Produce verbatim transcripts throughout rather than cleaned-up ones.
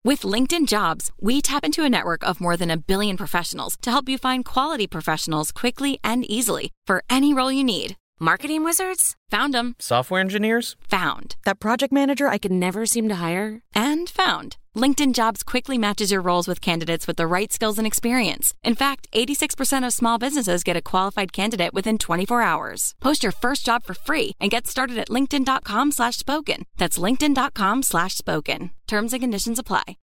With LinkedIn Jobs, we tap into a network of more than a billion professionals to help you find quality professionals quickly and easily for any role you need. Marketing wizards? Found them. Software engineers? Found. That project manager I could never seem to hire? And found. LinkedIn Jobs quickly matches your roles with candidates with the right skills and experience. In fact, eighty-six percent of small businesses get a qualified candidate within twenty-four hours. Post your first job for free and get started at linkedin.com slash spoken. That's linkedin.com slash spoken. Terms and conditions apply.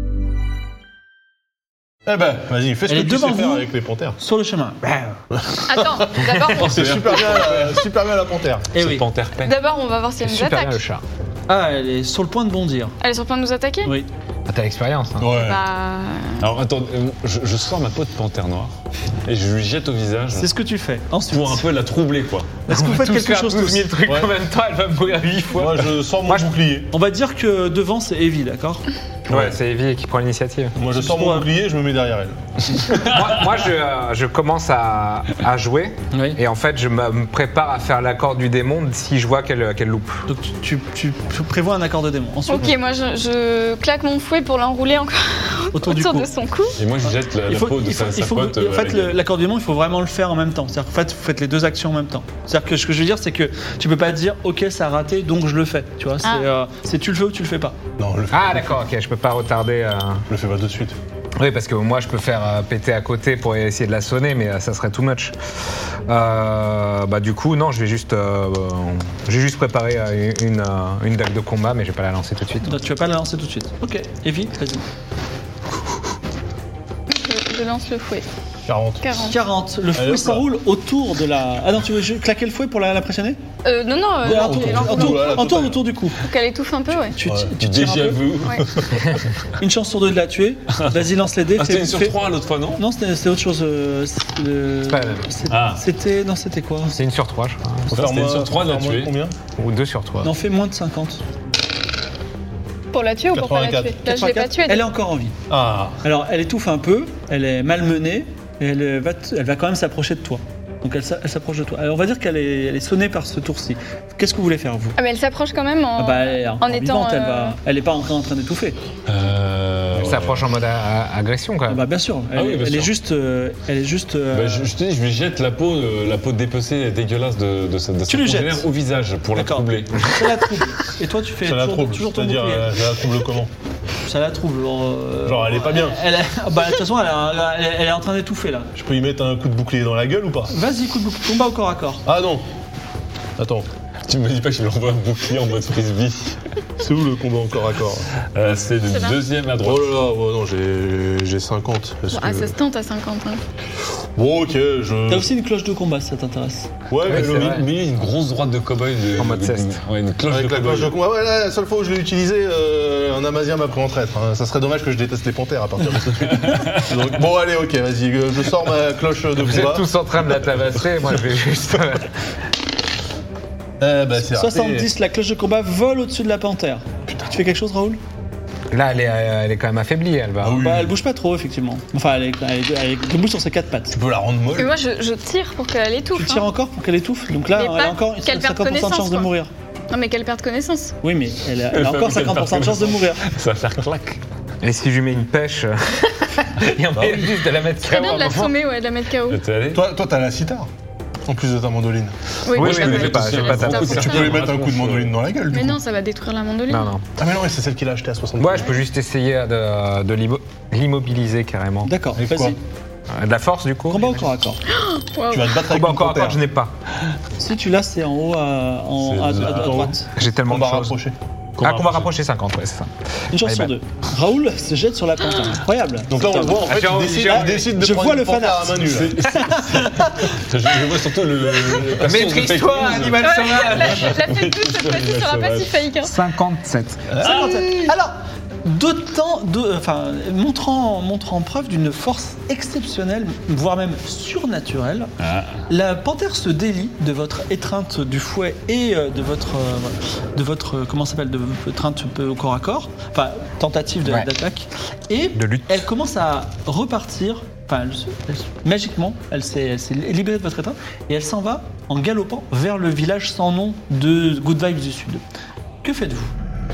Eh ben, vas-y, fais ce Elle que est tu sais devant faire vous. avec les panthères. Sur le chemin. Attends, d'abord, Oh, c'est super bien, euh, super bien la panthère. Et C'est oui. panthère peine. d'abord, on va voir si elle nous Super bien attaque. le chat. Ah, elle est sur le point de bondir. Elle est sur le point de nous attaquer Oui. Ah, t'as l'expérience, hein. Ouais. Bah. Alors attends, euh, je, je sors ma peau de panthère noire et je lui jette au visage C'est ce que tu fais. Ensuite. pour un peu la troubler, quoi. Est-ce que vous faites quelque chose tous mille trucs Ouais. en même temps, elle va mourir huit fois. Moi, je sors mon Moi, je- bouclier. On va dire que devant c'est Evie, d'accord? Ouais, c'est Evie qui prend l'initiative. Moi, je sors mon Ouais. bouclier, je me mets derrière elle. moi, moi, je, euh, je commence à, à jouer Oui. et en fait, je me me prépare à faire l'accord du démon si je vois qu'elle qu'elle loupe. Donc tu, tu, tu prévois un accord de démon. Ensuite, Ok, moi je, je claque mon fouet pour l'enrouler encore autour du autour cou. de son cou. Et moi, je jette la, Il la faut, peau de il faut, sa, il sa faut pote. que- en euh, fait, avec le- elle. l'accord du démon, il faut vraiment le faire en même temps. C'est-à-dire qu'en fait, vous faites les deux actions en même temps. C'est-à-dire que ce que je veux dire, c'est que tu peux pas dire, ok, ça a raté, donc je le fais. Tu vois, c'est, Ah. euh, c'est tu le fais ou tu le fais pas. Non, le fais, Ah d'accord, ok, je peux pas retarder. euh, le fais pas tout de suite. Oui, parce que moi, je peux faire euh, péter à côté pour essayer de la sonner, mais euh, ça serait too much. Euh, bah du coup, non, je vais juste, euh, euh, j'ai juste préparé euh, une, euh, une dague de combat, mais je vais pas la lancer tout de suite. Donc tu vas pas la lancer tout de suite. Ok, Evie, vas-y. Je, je lance le fouet. quarante. quarante. quarante. Le Allez, fouet hop là. s'enroule autour de la. Ah non, tu veux juste claquer le fouet pour la- l'impressionner? Euh, non, non, euh, Ouais, non, entoure, je l'enroule. entoure, Voilà, la entoure totale. autour du cou. Faut qu'elle étouffe un peu, ouais. Tu, Ouais. tu tires un peu. vu. Ouais. Une chance sur deux de la tuer. Vas-y, lance les dés. Ah, Fais- c'était une sur fais- trois l'autre fois, non? Non, c'était c'était autre chose. euh, c'est le- C'est pas la même. c'est- Ah. C'était. Non, c'était quoi? C'est une sur trois, je crois. Faut C'était faire une moins- sur trois de la faire moins de tuer. combien? Ou deux sur trois. Non, fais moins de cinquante. Pour la tuer ou pour pas la tuer? quatre-vingt-quatre. Là, je l'ai pas tuée. Elle est encore en vie. Ah, Alors, elle étouffe un peu, elle est malmenée, et elle euh, va, t- elle va quand même s'approcher de toi. Donc, elle, s'a- elle s'approche de toi. Alors, on va dire qu'elle est, elle est sonnée par ce tour-ci. Qu'est-ce que vous voulez faire, vous? Ah, mais elle s'approche quand même en. Ah bah, elle est encore en étant, vivante, elle, euh, va, elle est pas en train, en train d'étouffer. euh, Elle ouais. s'approche en mode a- a- agression, quand Ah même. bah, bien sûr, elle, Ah oui, bien elle est sûr. juste. euh, elle est juste euh, Bah, je, je te dis, je lui jette la peau, euh, la peau dépecée et dégueulasse de, de, sa- de Tu son lui jettes. congénère au visage pour la D'accord. troubler. Ça la trouble. Et toi, tu fais Ça la toujours, trouble, toujours ton c'est-à-dire, bouclier. euh, ça la trouble comment? Ça la trouble. Genre, euh, Genre, elle est pas bien. Elle, elle- ah bah, de toute façon, elle, a- elle est- elle est en train d'étouffer là. Je peux y mettre un coup de bouclier dans la gueule ou pas? Vas-y, coup de bouclier. Combat au corps à corps. Ah non. Attends, Tu me dis pas que je lui envoie un bouclier en mode frisbee. c'est où le combat encore à corps? Euh, c'est le C'est là. deuxième à droite. Oh là là, ouais, non, j'ai j'ai cinquante. Est-ce Ah, que- ça se tente à cinquante. Hein. Bon, ok, je. T'as aussi une cloche de combat si ça t'intéresse. Ouais, mais Ouais, le c'est mi- vrai. Mais une grosse droite de cow-boy. de- En de- mode de- ceste. Ouais, une cloche Avec de la cow-boy. cloche de combat. Ouais, là, la seule fois où je l'ai utilisé, euh, un Amazien m'a pris en traître. hein. Ça serait dommage que je déteste les panthères à partir de ce truc. Donc, bon, allez, ok, vas-y, euh, je sors ma cloche de Vous êtes combat. tous en train de la tabasser, moi je vais juste. Eh bah, c'est raté. soixante-dix, la cloche de combat vole au-dessus de la panthère. Tu fais quelque chose, Raoul? Là, elle est, elle est quand même affaiblie, elle va. Ah oui. Bah, elle bouge pas trop, effectivement. Enfin, elle est, elle est- elle est debout sur ses quatre pattes. Tu peux la rendre Et molle. moi, je, je tire pour qu'elle étouffe. Tu tires hein. encore pour qu'elle étouffe. Donc là, Mais elle pas a encore qu'elle perde cinquante pour cent de chance connaissance, de quoi. mourir. Non, mais qu'elle perde connaissance. Oui, mais elle a, elle a Elle encore fait cinquante pour cent de chance de mourir. Ça va faire clac. Et si je lui mets une pêche, il y a moyen juste de la mettre Très K O bien à de la un moment. sommer, ouais, de la mettre K O. T'es allé Toi, toi, t'as la sitar. En plus de ta mandoline. Oui, Oui, je mais la j'ai connais. pas- j'ai pas ta- Top, Tu ça. peux lui mettre un coup de mandoline dans la gueule, du Mais coup. non, ça va détruire la mandoline. Non, non. Ah, mais non, mais c'est celle qu'il a achetée à soixante. Ouais, je peux juste essayer de, de l'immo- l'immobiliser carrément. D'accord, Avec quoi? vas-y. Euh, De la force du coup. Combat au corps à corps. Wow. Tu vas te battre avec Combat une encore à panthère. corps, je n'ai pas. Si tu l'as, c'est en haut à, en- C'est à, à- de- à tout en haut. droite. J'ai tellement Combat de choses. rapproché. Ah, combat rapproché cinquante, ouais, c'est ça. Une chance Allez, sur bah. deux. Raoul se jette sur la panthère. Incroyable. Donc là, on le voit, en Ah, fait, j'ai il envie- décide, j'ai il envie- décide de je prendre vois une le panthère fanart. à main nue. là. Je, je vois surtout le. le Maîtrise-toi, animal Ouais, sauvage. la, la fait tous cette fois-ci sur un passif fake. Hein. cinquante-sept. cinquante-sept. Alors, d'autant, de- enfin, montrant, montrant preuve d'une force exceptionnelle, voire même surnaturelle, la panthère se délie de votre étreinte du fouet et euh, de votre, euh, de votre, euh, comment ça s'appelle, de votre étreinte un peu au corps à corps, enfin tentative de- Ouais. d'attaque, et De lutte. elle commence à repartir. Enfin, elle se- elle se- magiquement, elle s'est elle s'est libérée de votre étreinte et elle s'en va en galopant vers le village sans nom de Good Vibes du Sud. Que faites-vous?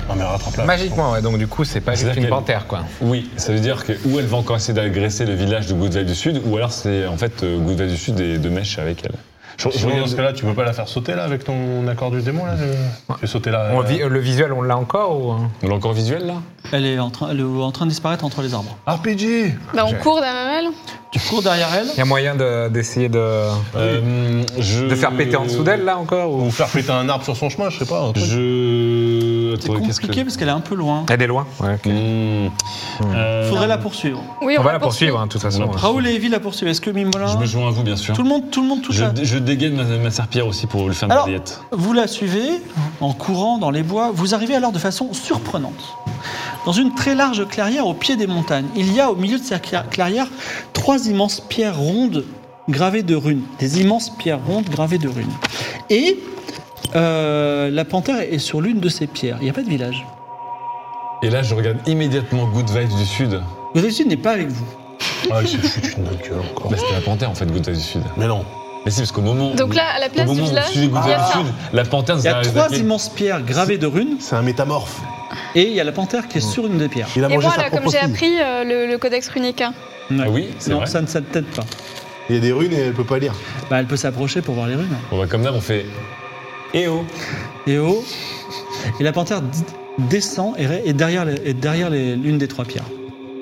Non, mais rattrape-la. Magiquement, ouais, donc du coup, c'est pas juste C'est-à-dire une qu'elle- panthère, quoi. Oui, ça veut dire que ou elle va encore essayer d'agresser le village de Good Vibes du Sud, ou alors c'est en fait euh, Good Vibes du Sud et de mèche avec elle. Je, je Sinon, regarde- dans ce cas-là, tu peux pas la faire sauter là avec ton accord du démon là je- Tu fais sauter là. On vi- le visuel, on l'a encore ou... On l'a encore visuel là. Elle est en train, elle est en train de disparaître entre les arbres. R P G. Bah, on J'ai- court derrière elle. Tu cours derrière elle. Il y a moyen de- d'essayer de, Euh, je... de faire péter en dessous d'elle, là, encore ou... Ou faire péter un arbre sur son chemin, je sais pas. un truc. Je. C'est Attends, qu'est-ce compliqué que- parce qu'elle est un peu loin. Elle est loin, ouais. ok. Hmm. Euh, Faudrait la poursuivre. Oui, On on, va la poursuivre, hein, de toute façon. On la ouais. Raoul et Evie la poursuivent. Est-ce que Mimolin... Je me joins à vous, bien sûr. Tout le monde, tout le monde, tout Je, ça. je dégaine ma, ma serpillère aussi pour lui faire une Alors, balayette. vous la suivez en courant dans les bois. Vous arrivez alors de façon surprenante dans une très large clairière au pied des montagnes. Il y a au milieu de cette cla- clairière trois immenses pierres rondes gravées de runes. Des immenses pierres rondes gravées de runes. Et euh, la panthère est sur l'une de ces pierres. Il n'y a pas de village. Et là, je regarde immédiatement Good Vibes du Sud. Le village n'est pas avec vous. Ah, il se fout une bonne gueule encore. Bah, c'était la panthère en fait, Good Vibes du Sud. Mais non. Mais c'est parce qu'au moment. Donc où- là, à la place au du moment où village, je suis Good il y a Vibes ça. du Sud, la panthère nous Il y a arrive trois attaquer. immenses pierres gravées de runes C'est un métamorphe. et il y a la panthère qui est sur une des pierres. Il a Et mangé moi, sa là, comme propre j'ai fille. appris euh, le, le codex runica. Ouais. Ah oui, c'est Non, vrai. ça ne ça ne t'aide pas. Il y a des runes et elle peut pas lire. Bah, elle peut s'approcher pour voir les runes. Bon, bah, comme d'hab, on fait. Eh oh Et oh, et la panthère d- descend et, ré- et derrière, les- et derrière les- l'une des trois pierres.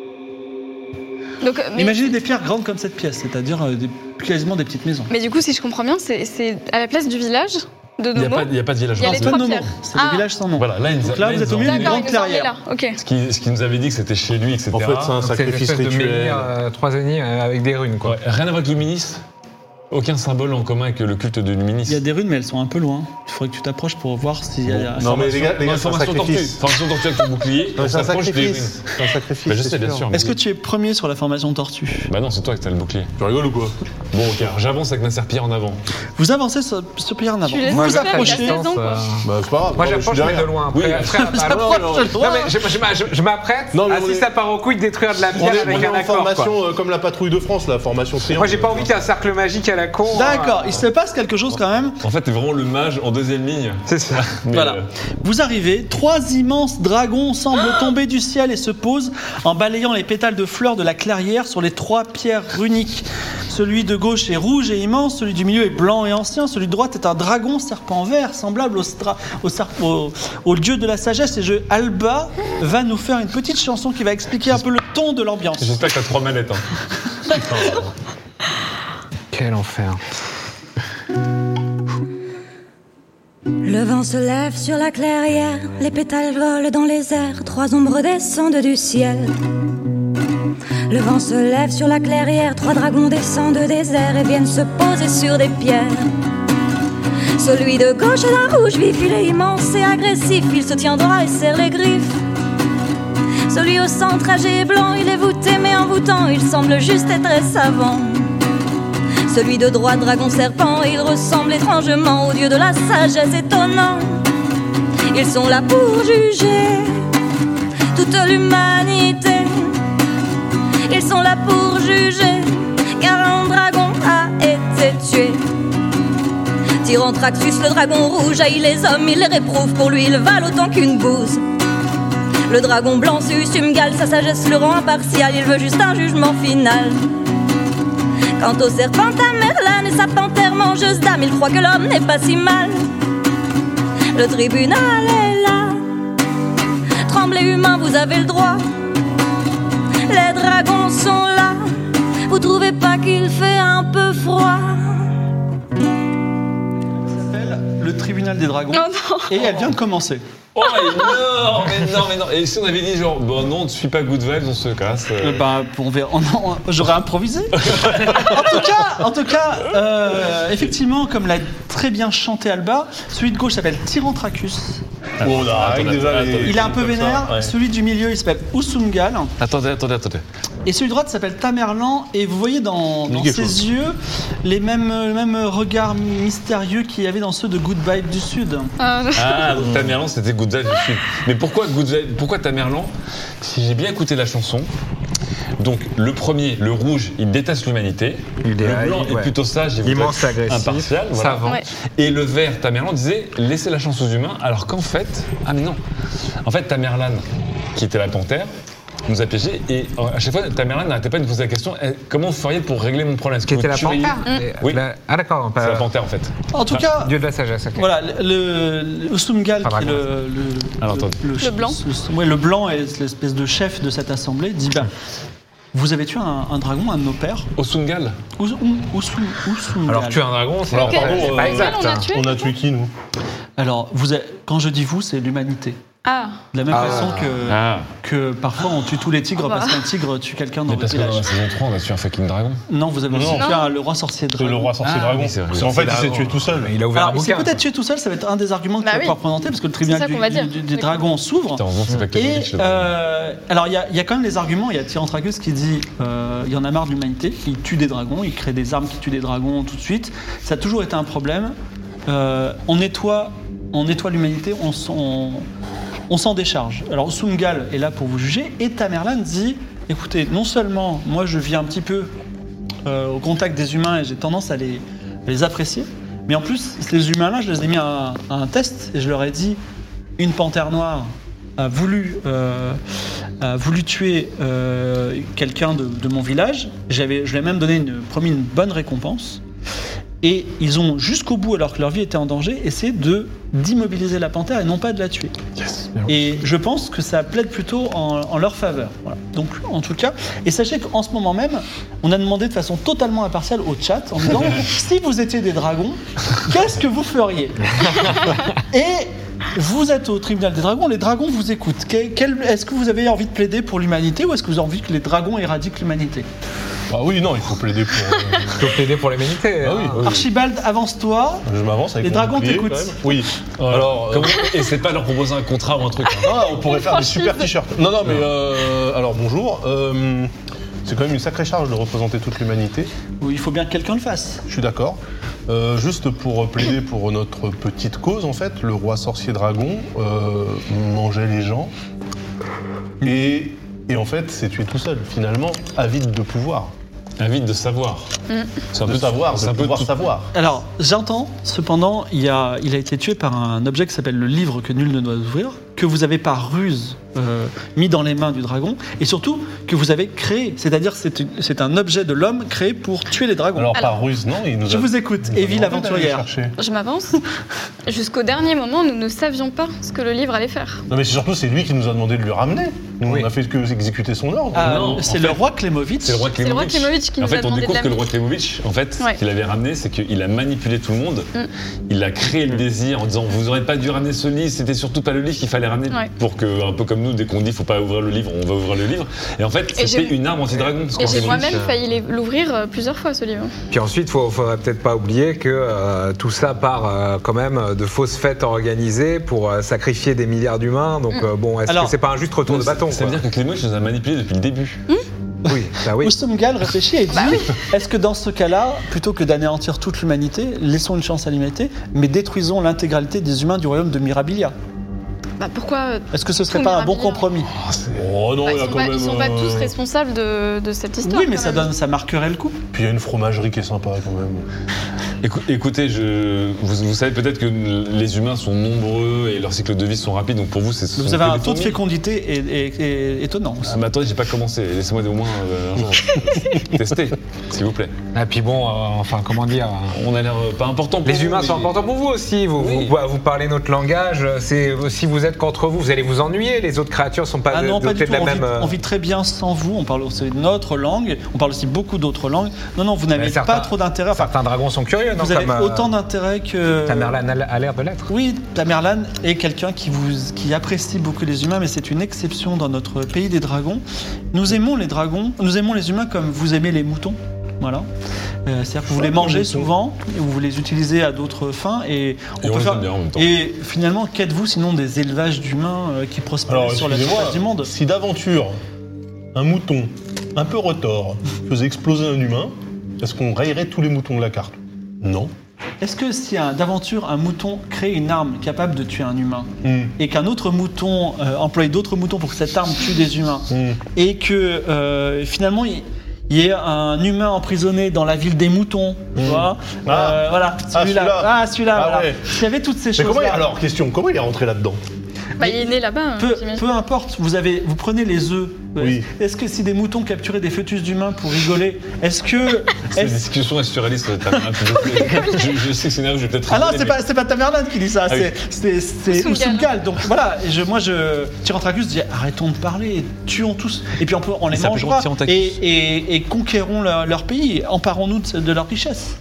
Donc, euh, mais, Imaginez des pierres grandes comme cette pièce, c'est-à-dire euh, des- quasiment des petites maisons. mais du coup, si je comprends bien, c'est c'est à la place du village de Il n'y a, Nomo. pas- il y a pas de village. Il y a Non, les c'est- Pas trois de Nomo, pierres. c'est Ah. des villages sans nom. Voilà, là, il nous a- Donc là, il vous nous êtes au a- milieu d'une D'accord, grande il nous a emmenés clairière. là. Ok. Ce qui, ce qui nous avait dit que c'était chez lui, et cetera. En fait, c'est un Donc, c'est une sacrifice espèce de rituel. menhir, euh, trois ennemis euh, avec des runes, quoi. Ouais, rien à voir avec Luminis. Aucun symbole en commun avec le culte de Luminis. Il y a des runes, mais elles sont un peu loin. Il faudrait que tu t'approches pour voir s'il y a. Non, mais les gars, les gars, c'est un formation tortue. sacrifice. Formation tortue avec ton bouclier. Non, on C'est un s'approche des runes. sacrifice. C'est un sacrifice. Bah, je c'est sais, bien sûr. mais Est-ce que oui. tu es premier sur la formation tortue? Bah non, c'est toi qui as le bouclier. Tu rigoles ou quoi? Bon, ok, alors j'avance avec ma serpillère en avant. Vous avancez sur, sur pierre en avant. Tu laisses Vous Moi, vous faire, approchez. il y a seize ans, quoi. Bah, c'est pas grave. Moi, Non, mais je suis j'approche mais de derrière. loin. Oui, Après, après, vous à- à- approchez non, de loin. non, mais je, je m'a- je- je m'apprête Non, mais à, on si est- ça part au couille, détruire de la On pierre est, on avec est un en accord, quoi. formation euh, comme la patrouille de France, la formation triangle. Moi, j'ai pas envie qu'il y ait un cercle magique à la con. D'accord, euh, il se passe quelque chose quand même. En fait, t'es vraiment le mage en deuxième ligne. C'est ça. Mais, Voilà. euh, Vous arrivez, trois immenses dragons semblent tomber du ciel et se posent en balayant les pétales de fleurs de la clairière sur les trois pierres runiques. Celui de gauche est rouge et immense, celui du milieu est blanc et ancien, celui de droite est un dragon serpent vert semblable au, stra- au, serp- au- au dieu de la sagesse. Et je, Alba va nous faire une petite chanson qui va expliquer un peu le ton de l'ambiance. J'espère que t'as trois manettes. Hein. Quel enfer. Le vent se lève sur la clairière, les pétales volent dans les airs, trois ombres descendent du ciel. Le vent se lève sur la clairière, trois dragons descendent des airs et viennent se poser sur des pierres. Celui de gauche est d'un rouge vif, il est immense et agressif, il se tient droit et serre les griffes. Celui au centre âgé et blanc, il est voûté mais envoûtant, il semble juste et très savant. Celui de droite, dragon serpent, il ressemble étrangement au dieu de la sagesse étonnant. Ils sont là pour juger toute l'humanité. Ils sont là pour juger, car un dragon a été tué. Tyrantraxus, le dragon rouge, haït les hommes, il les réprouve. Pour lui, ils valent autant qu'une bouse. Le dragon blanc, Sussumgal, sa sagesse le rend impartial. Il veut juste un jugement final. Quant au serpent à Merlin et sa panthère mangeuse d'âme, il croit que l'homme n'est pas si mal. Le tribunal est là. Tremblez humains, vous avez le droit. Les dragons sont là. Vous trouvez pas qu'il fait un peu froid? Ça s'appelle le tribunal des dragons. Oh non. Et elle vient de commencer. Oh, énorme, énorme, énorme. Et si on avait dit genre, bon non, on ne suit pas Good Vibes, on se casse. euh. Euh, bah, on verra. on- on- J'aurais improvisé. en tout cas, en tout cas euh, effectivement, comme l'a très bien chanté Alba, celui de gauche s'appelle Tyrantrachus. Oh, là, avec Attends, déjà attends, les- attends. Il est un peu comme ça, vénère. ouais. Celui du milieu, il s'appelle Usumgal. Attendez, attendez, attendez. Et celui de droite s'appelle Tamerlan. Et vous voyez dans, Dis dans quelque ses chose. yeux les mêmes, le même regard mystérieux qu'il y avait dans ceux de Good Vibe du Sud. Ah, Ah, donc Tamerlan, c'était Good Vibes du Sud. Mais pourquoi Good Vibes, pourquoi Tamerlan? Si j'ai bien écouté la chanson, donc le premier, le rouge, il déteste l'humanité. Il est- Le blanc ouais. est plutôt sage, il veut Immense, être agressif, impartial, voilà. savant. Ouais. Et le vert, Tamerlan disait laissez la chance aux humains, alors qu'en fait, ah mais non, En fait, Tamerlan, qui était la panthère, nous a piégés et à chaque fois, Tamerlan n'arrêtait pas de nous poser la question eh, comment vous feriez pour régler mon problème? Qui était la panthère Oui. La... Ah d'accord. C'est la panthère en fait. En tout Enfin, cas, Dieu de la sagesse. Okay. voilà, le, le Usumgal, qui est le, le, Alors, le, le, le blanc. Le, ouais, le blanc est l'espèce de chef de cette assemblée, dit bah, vous avez tué un, un dragon, un de nos pères. Osungal. Usum, Usum, Usumgal. Alors tuer un dragon, c'est Alors, Quel- pardon, c'est euh, pas exact. on a hein. tué On a tué qui, nous? Alors, vous avez- quand je dis vous, c'est l'humanité. Ah, De la même Ah. façon que, Ah. que parfois on tue tous les tigres Ah bah. parce qu'un tigre tue quelqu'un dans Mais le parce que dans village. la saison trois, on a tué un fucking dragon. Non, vous avez aussi Non. tué un- le roi sorcier C'est dragon. le roi sorcier Ah, dragon. oui, c'est vrai. En fait, il s'est Dragon. tué tout seul. Il a ouvert Alors, un il s'est bouquin. peut-être tué tout seul, ça va être un des arguments que Bah tu vas oui. pouvoir présenter parce que le tribunal C'est ça du, qu'on va du- dire. du- des D'accord. dragons s'ouvre. Putain, heureusement que c'est pas Et Klemovitch, le dragon. euh, alors il y, a- il y a quand même les arguments. Il y a Tyrantracus qui dit euh, il y en a marre de l'humanité. Il tue des dragons, il crée des armes qui tuent des dragons tout de suite. Ça a toujours été un problème. Euh, on nettoie, on nettoie l'humanité, on, s'en- on, on s'en décharge. Alors Usumgal est là pour vous juger et Tamerlan dit écoutez, non seulement moi je vis un petit peu euh, au contact des humains et j'ai tendance à les, à les apprécier, mais en plus ces humains-là, je les ai mis à un, à un test et je leur ai dit une panthère noire a voulu, euh, a voulu tuer euh, quelqu'un de, de mon village. J'avais, je lui ai même donné une, promis une bonne récompense. Et ils ont, jusqu'au bout, alors que leur vie était en danger, essayé de d'immobiliser la panthère et non pas de la tuer. Yes. Et je pense que ça plaide plutôt en, en leur faveur. Voilà. Donc, en tout cas, et sachez qu'en ce moment même, on a demandé de façon totalement impartiale au chat en disant si vous étiez des dragons, qu'est-ce que vous feriez? Et vous êtes au tribunal des dragons, les dragons vous écoutent. Quel- quel- est-ce que vous avez envie de plaider pour l'humanité ou est-ce que vous avez envie que les dragons éradiquent l'humanité? Bah oui, non, il faut plaider pour. euh, Il faut plaider pour l'humanité. Ah oui. hein. Archibald, avance-toi. Je m'avance avec Les mon dragons bouclier, t'écoutent. quand même. Oui. Voilà. Alors, euh, Comment- Et c'est pas de leur proposer un contrat ou un truc. hein. ah, on pourrait faire des super t-shirts. Non, non, mais euh, alors bonjour. Euh, c'est quand même une sacrée charge de représenter toute l'humanité. Oui, il faut bien que quelqu'un le fasse. Je suis d'accord. Euh, juste pour plaider pour notre petite cause, en fait, le roi sorcier dragon euh, mangeait les gens et, et en fait s'est tué tout seul, finalement, avide de pouvoir. Avide de savoir. C'est un De peu savoir, c'est de un peu pouvoir tout- savoir. Alors, j'entends, cependant, il, y a, il a été tué par un objet qui s'appelle le livre que nul ne doit ouvrir, que vous avez par ruse euh, mis dans les mains du dragon, et surtout que vous avez créé. C'est-à-dire que c'est une- c'est un objet de l'homme créé pour tuer les dragons. Alors, Alors, par ruse, non, il nous je a- vous écoute, il nous a Evie demandé d'aller l'aventurière. chercher. je m'avance. Jusqu'au dernier moment, nous ne savions pas ce que le livre allait faire. Non, mais c'est surtout c'est lui qui nous a demandé de lui ramener. Nous, Oui. on a fait que exécuter son ordre. Ah, Non, c'est en le fait, roi Klemovitch. C'est le roi C'est le roi Klemovitch. Klemovitch qui En nous fait, a on demandé de découvre que le l'amener. roi Klemovitch, en fait, Ouais. ce qu'il avait ramené, c'est qu'il a manipulé tout le monde. Mm. Il a créé le désir en disant vous aurez pas dû ramener ce livre, c'était surtout pas le livre qu'il fallait ramener Ouais. pour que, un peu comme nous, dès qu'on dit faut pas ouvrir le livre, on va ouvrir le livre. Et en fait, Et c'était j'ai- une arme anti-dragon. parce Et qu'en j'ai fait, moi-même euh, failli les- l'ouvrir euh, plusieurs fois, ce livre. Puis ensuite, il ne faudrait peut-être pas oublier que euh, tout ça part euh, quand même de fausses fêtes organisées pour euh, sacrifier des milliards d'humains. Donc euh, bon, est-ce Alors, que c'est pas un juste retour de bâton Ça veut quoi dire que Klemovitch nous a manipulés depuis le début. Oui, bah oui. Usumgal réfléchit et dit est-ce que dans ce cas-là, plutôt que d'anéantir toute l'humanité, laissons une chance à l'humanité, mais détruisons l'intégralité des humains du royaume de Mirabilia? Bah pourquoi euh, Est-ce que ce serait Tout pas un bon Mirabilia. compromis? Oh non, bah, il ils, y a sont quand pas, même. ils sont pas euh, tous responsables de, de cette histoire. Oui, mais quand ça, même. donne, ça marquerait le coup. Puis il y a une fromagerie qui est sympa quand même. Écou- Écoutez, je, vous, vous savez peut-être que les humains sont nombreux et leurs cycles de vie sont rapides, donc pour vous, c'est ce Vous sont avez que un des taux de fourmis. fécondité é- é- é- étonnant aussi. Ah, mais attendez, j'ai pas commencé. Laissez-moi au moins euh, un jour tester, s'il vous plaît. Et puis bon, euh, enfin, comment dire euh, On a l'air euh, pas important pour les vous, humains mais- sont importants pour vous aussi. Vous, Oui. vous, vous parlez notre langage. C'est si vous êtes contre vous, vous allez vous ennuyer. Les autres créatures sont pas Ah non, pas dotées du tout. de la On vit, même. euh, on vit très bien sans vous. On parle aussi notre langue. On parle aussi beaucoup d'autres langues. Non, non, vous n'avez Mais pas certains- trop d'intérêt. Enfin, Certains dragons sont curieux, non vous avez comme, euh, autant d'intérêt que. Tamerlan a a l'air de l'être. Oui, Tamerlan est quelqu'un qui, vous, qui apprécie beaucoup les humains, mais c'est une exception dans notre pays des dragons. Nous aimons les dragons, nous aimons les humains comme vous aimez les moutons. Voilà. Euh, C'est-à-dire que vous les mangez souvent, et vous les utilisez à d'autres fins, et on Et on peut les faire. aime bien en même temps. Et finalement, qu'êtes-vous sinon des élevages d'humains euh, qui prospèrent Alors, sur la excusez-moi, surface du monde? si d'aventure un mouton un peu retors faisait exploser un humain, est-ce qu'on rayerait tous les moutons de la carte? Non. Est-ce que si un- d'aventure un mouton crée une arme capable de tuer un humain, Hmm. et qu'un autre mouton euh, emploie d'autres moutons pour que cette arme tue des humains, Hmm. et que euh, finalement il il y ait un humain emprisonné dans la ville des moutons, tu Mmh. vois, Ah. euh, voilà, Ah, celui-là, celui-là. ah celui-là, Ah, voilà. ouais. S'il y avait toutes ces Mais comment il, choses-là, alors, question, comment il est rentré là-dedans? Bah, il est né là-bas, peu, j'imagine. peu importe, vous, avez, vous prenez les œufs. Oui. Est-ce que si des moutons capturaient des fœtus d'humains pour rigoler, est-ce que. C'est une est-ce- discussion est surréaliste. Tamerlan, s'il vous plaît. je, je sais que c'est nerveux, je vais peut-être. Ah non, rigoler, c'est mais- pas, c'est pas Tamerlan qui dit ça, Ah c'est, c'est, c'est Usumgal. Usumgal. Donc voilà, et je, moi, je, Tyrantracus dit arrêtons de parler, tuons tous. Et puis on, peut, on les Il s'appelle mangera Tyrantracus. et, et, et conquérons leur, leur pays, emparons-nous de, de leur richesse.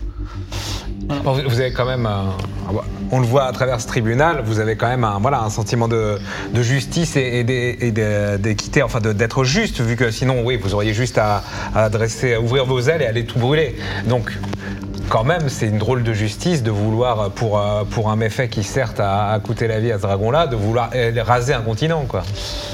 Bon, vous vous avez quand même, un- on le voit à travers ce tribunal, vous avez quand même un, voilà, un sentiment de, de justice et, et d'é- et d'é- d'équité, enfin de- d'être juste, vu que sinon, oui, vous auriez juste à, à adresser, à ouvrir vos ailes et aller tout brûler. Donc, quand même, c'est une drôle de justice de vouloir, pour, euh, pour un méfait qui certes a, a coûté la vie à ce dragon-là, de vouloir euh, raser un continent, quoi.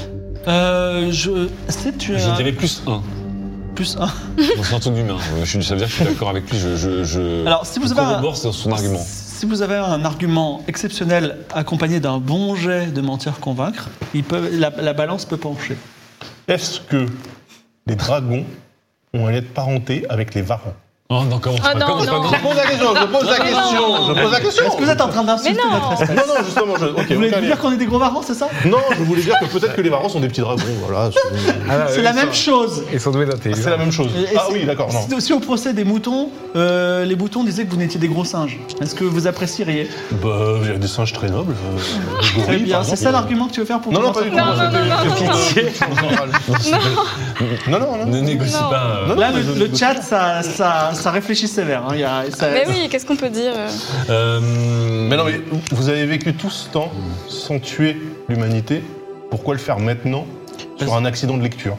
Euh, je. C'est tu Je dirais plus un. plus un. Bon, c'est un truc d'humain. Je suis, ça veut dire que je suis d'accord avec lui. Je, je, je, Alors, si vous je avez un- corrobore son son argument. Si vous avez un argument exceptionnel accompagné d'un bon jet de mentir-convaincre, il peut, la, la balance peut pencher. Est-ce que les dragons ont un lien de parenté avec les varans? Oh non, commence Ah pas, non, commence non. pas. Je pose la question, je pose la question, je pose la question. Est-ce que vous êtes en train d'insulter Mais non. notre espèce? Non, non, justement, je. Ok, Vous voulez aucun lien. dire qu'on est des gros varans, c'est ça? Non, je voulais dire que peut-être que les varans sont des petits dragons, voilà. c'est- C'est la même chose. Ils sont doués d'intelligence. C'est la même chose. Et- et Ah c'est- oui, d'accord, non. Si, si au procès des moutons, euh, les moutons disaient que vous n'étiez des gros singes. Est-ce que vous apprécieriez? Bah, il y a des singes très nobles. euh, des Très gorilles, bien. par C'est exemple. ça l'argument que tu veux faire pour Non, ton non, pas du tout. Non, moi, non, c'était non, une non. question générale. Non, non, Ne non. négocie Non. pas. euh. Non, non, Là, mais le, je- le chat, ça, ça, ça réfléchit sévère. hein. Il y a- ça- Mais oui, qu'est-ce qu'on peut dire euh Euh, Mais non, mais vous avez vécu tout ce temps sans tuer l'humanité. Pourquoi le faire maintenant sur un accident de lecture?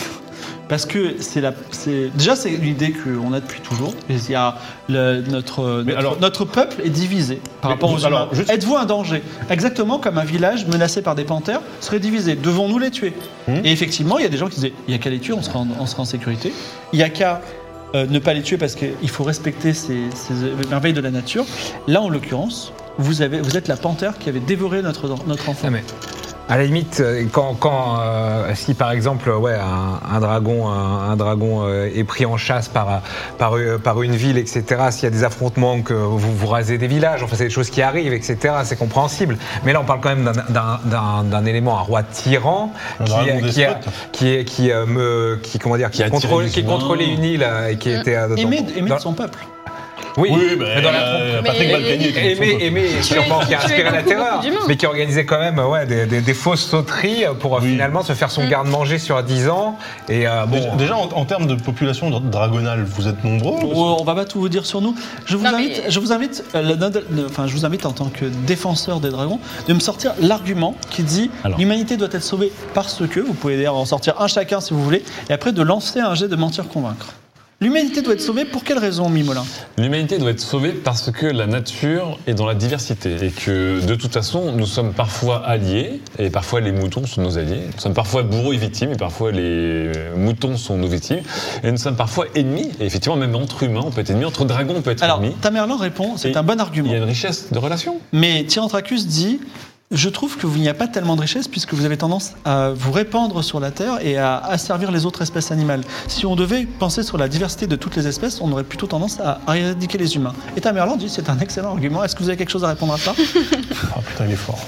Parce que c'est la, c'est déjà c'est l'idée qu'on a depuis toujours. Et il y a le- notre Mais notre, alors- notre peuple est divisé par Mais rapport aux vous- alors, humains. juste- Êtes-vous un danger? Exactement comme un village menacé par des panthères serait divisé. Devons-nous les tuer? Hmm. Et effectivement, il y a des gens qui disaient il y a qu'à les tuer, on sera en, on sera en sécurité. Il y a qu'à euh, ne pas les tuer parce qu'il faut respecter ces, ces merveilles de la nature. Là, en l'occurrence, vous avez, vous êtes la panthère qui avait dévoré notre notre enfant. Ah, mais à la limite, euh, quand, quand euh, si par exemple, ouais, un, un dragon, un, un dragon euh, est pris en chasse par par, euh, par une ville, et cetera. S'il y a des affrontements, que vous vous rasez des villages, enfin c'est des choses qui arrivent, et cetera. C'est compréhensible. Mais là, on parle quand même d'un- d'un- d'un d'un élément, un roi tyran Un qui, dragon qui, a- despote. qui, est- qui euh, me, qui comment dire, qui, Qui a attiré contrôle, les qui humains. contrôlait une île euh, et qui était euh, dans- Aimé, aimé dans- de son peuple. Oui, Oui, mais mais dans la euh, Patrick Mais- Balkany était Aimé, son peuple. aimé, sûrement, qui a tuer inspiré la beaucoup, terreur, beaucoup d'humains. mais qui organisait quand même ouais, des, des- des fausses sauteries pour euh, Oui. finalement se faire son garde-manger sur dix ans. Et euh, bon, Déjà, déjà, en, en termes de population dra- dragonale, vous êtes nombreux? Oh, on va pas tout vous dire sur nous. Je vous Non, mais- invite, je vous invite, euh, le- le- enfin, je vous invite en tant que défenseur des dragons, de me sortir l'argument qui dit Alors. l'humanité doit être sauvée parce que. Vous pouvez d'ailleurs en sortir un chacun si vous voulez, et après de lancer un jet de mentir convaincre. L'humanité doit être sauvée pour quelle raison, Mimolin? L'humanité doit être sauvée parce que la nature est dans la diversité et que de toute façon nous sommes parfois alliés et parfois les moutons sont nos alliés. Nous sommes parfois bourreaux et victimes et parfois les moutons sont nos victimes. Et nous sommes parfois ennemis. Et effectivement, même entre humains, on peut être ennemis. Entre dragons, on peut être Alors, ennemis. Tamerlan répond c'est Et un bon Il argument. y a une richesse de relations. Mais Tyrantracus dit je trouve qu'il n'y a pas tellement de richesse puisque vous avez tendance à vous répandre sur la Terre et à asservir les autres espèces animales. Si on devait penser sur la diversité de toutes les espèces, on aurait plutôt tendance à éradiquer les humains. Et Tamerlan dit c'est un excellent argument. Est-ce que vous avez quelque chose à répondre à ça? Ah putain, il est fort.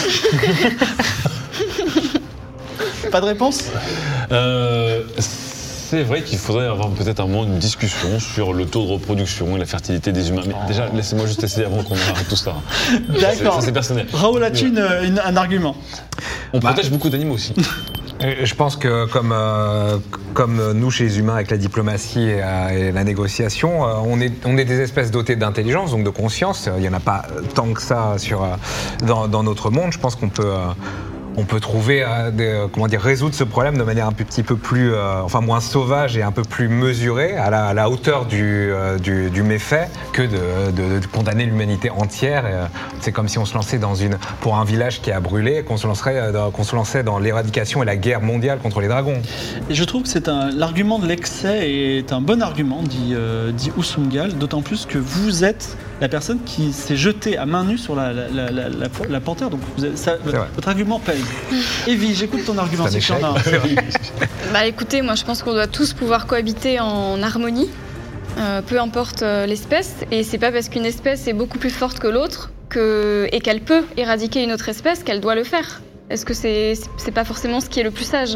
Pas de réponse? Euh, c'est vrai qu'il faudrait avoir peut-être un moment une discussion sur le taux de reproduction et la fertilité des humains. Mais déjà, laissez-moi juste essayer avant qu'on arrête tout ça. D'accord. Ça, c'est personnel. Raoul, as-tu une- une- un argument? On protège beaucoup d'animaux aussi. euh, je pense que comme, euh, comme nous chez les humains avec la diplomatie et, euh, et la négociation, euh, on, est, on est des espèces dotées d'intelligence, donc de conscience. Il n'y en a pas tant que ça sur, euh, dans, dans notre monde. Je pense qu'on peut... euh, on peut trouver, euh, des, euh, comment dire, résoudre ce problème de manière un petit peu plus, euh, enfin moins sauvage et un peu plus mesurée, à la, à la hauteur du, euh, du, du méfait, que de, de, de condamner l'humanité entière. Et, euh, c'est comme si on se lançait dans une, pour un village qui a brûlé, qu'on se lancerait, euh, dans- qu'on se lançait dans l'éradication et la guerre mondiale contre les dragons. Et je trouve que c'est un l'argument de l'excès est un bon argument, dit, euh, dit Usumgal, d'autant plus que vous êtes la personne qui s'est jetée à main nue sur la, la, la, la, la, la panthère. Donc vous avez- ça, votre, vrai. votre argument paye. Evie, j'écoute ton argument. C'est un si tu en as un. Bah écoutez, moi je pense qu'on doit tous pouvoir cohabiter en harmonie, euh, peu importe euh, l'espèce, et c'est pas parce qu'une espèce est beaucoup plus forte que l'autre que, et qu'elle peut éradiquer une autre espèce qu'elle doit le faire. Est-ce que c'est, c'est pas forcément ce qui est le plus sage?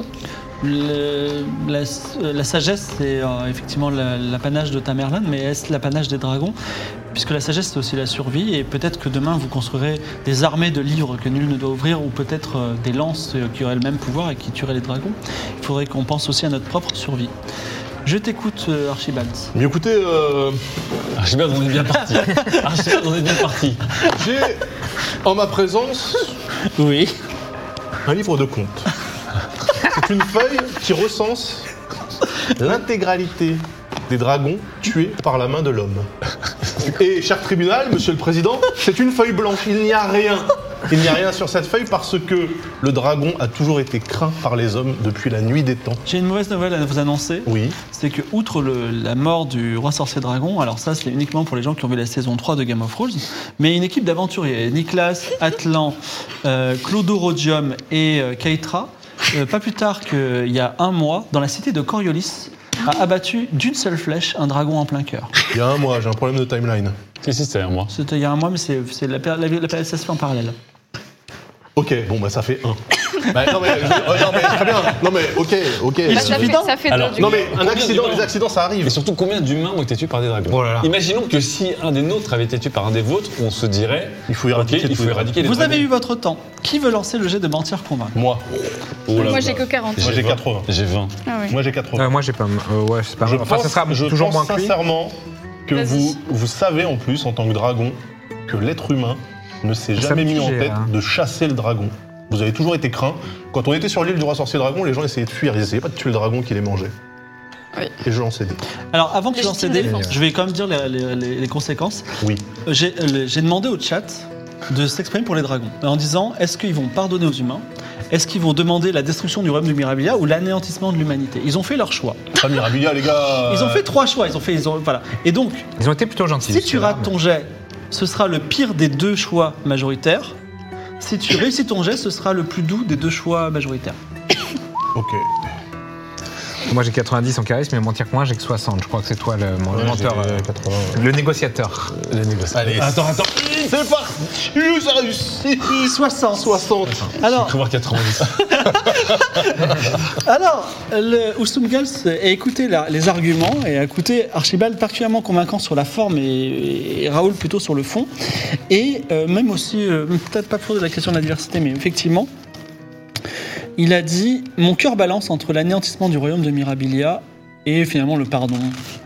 Le- la, la sagesse, c'est euh, effectivement la- l'apanage de Tamerlan, mais est-ce l'apanage des dragons? Puisque la sagesse, c'est aussi la survie, et peut-être que demain, vous construirez des armées de livres que nul ne doit ouvrir, ou peut-être euh, des lances euh, qui auraient le même pouvoir et qui tueraient les dragons. Il faudrait qu'on pense aussi à notre propre survie. Je t'écoute, euh, Archibald. Mais écoutez, euh, Archibald, on est bien parti. Archibald, on est bien parti. j'ai en ma présence Oui. un livre de comptes. C'est une feuille qui recense l'intégralité des dragons tués par la main de l'homme. Et, cher tribunal, monsieur le président, c'est une feuille blanche, il n'y a rien. Il n'y a rien sur cette feuille parce que le dragon a toujours été craint par les hommes depuis la nuit des temps. J'ai une mauvaise nouvelle à vous annoncer. Oui. C'est que, outre le- la mort du roi sorcier dragon, alors ça c'est uniquement pour les gens qui ont vu la saison trois de Game of Thrones, mais une équipe d'aventuriers, Nicolas, Atlan, euh, Clodo Rhodium et euh, Keitra, euh, pas plus tard qu'il y a un mois, dans la cité de Coriolis, a abattu d'une seule flèche un dragon en plein cœur. Il y a un mois, j'ai un problème de timeline. Si, si, c'est derrière moi. C'était il y a un mois, mais c'est, c'est la, la, la, la- ça se fait en parallèle. Ok, bon bah ça fait un. Bah, non, mais, je- oh, non mais très bien. Non mais ok, ok. Bah, ça, fait, ça fait Alors, deux, du Non coup. mais un accident, les accidents ça arrive. Et surtout, combien d'humains ont été tués par des dragons? Oh là là. Imaginons que si un des nôtres avait été tué par un des vôtres, on se dirait Il faut éradiquer ok, il tous faut les éradiquer les Vous dragons. avez eu votre temps. Qui veut lancer le jet de mentir convaincre? Moi, Oh là Moi, là. j'ai que quarante. Moi, j'ai vingt. quatre-vingts. J'ai vingt. Ah ouais. moi j'ai quatre-vingts. Euh, moi, j'ai pas. euh, ouais, c'est pas Je Enfin, pense, ça sera je toujours pense moins que lui. sincèrement que Vas-y. vous, vous savez en plus, en tant que dragon, que l'être humain ne s'est Ça jamais me mis en sujet, tête hein. de chasser le dragon. Vous avez toujours été craint. Quand on était sur l'île du roi sorcier dragon, les gens essayaient de fuir. Ils essayaient pas de tuer le dragon qui les mangeait. Oui. Et je lançais des. Alors, avant que tu lances Légitime les dés, défense. je vais quand même dire les, les- les- les conséquences. Oui. Euh, J'ai euh, j'ai demandé au chat de s'exprimer pour les dragons, en disant est-ce qu'ils vont pardonner aux humains? Est-ce qu'ils vont demander la destruction du royaume de Mirabilia ou l'anéantissement de l'humanité? Ils ont fait leur choix. Pas Mirabilia, les gars. Ils ont fait trois choix. Ils ont fait, ils ont, voilà. Et donc, Ils ont été plutôt gentils. si tu ceux-là, rates mais- ton jet, ce sera le pire des deux choix majoritaires. Si tu réussis ton jet, ce sera le plus doux des deux choix majoritaires. Ok. Moi, j'ai quatre-vingt-dix en charisme, mais mentir que moi, j'ai que soixante. Je crois que c'est toi le mon Ouais, menteur, j'ai euh, quatre-vingts. le négociateur. Les négociations. Allez. Attends, attends. C'est parti. J'ai réussi. soixante. soixante. Alors, Pouvoir quatre-vingt-dix. Alors, le Ustumgals a écouté la- les arguments et a écouté Archibald particulièrement convaincant sur la forme et, et Raoul plutôt sur le fond. Et euh, même aussi, euh, peut-être pas pour la question de la diversité, mais effectivement, il a dit « Mon cœur balance entre l'anéantissement du royaume de Mirabilia et finalement le pardon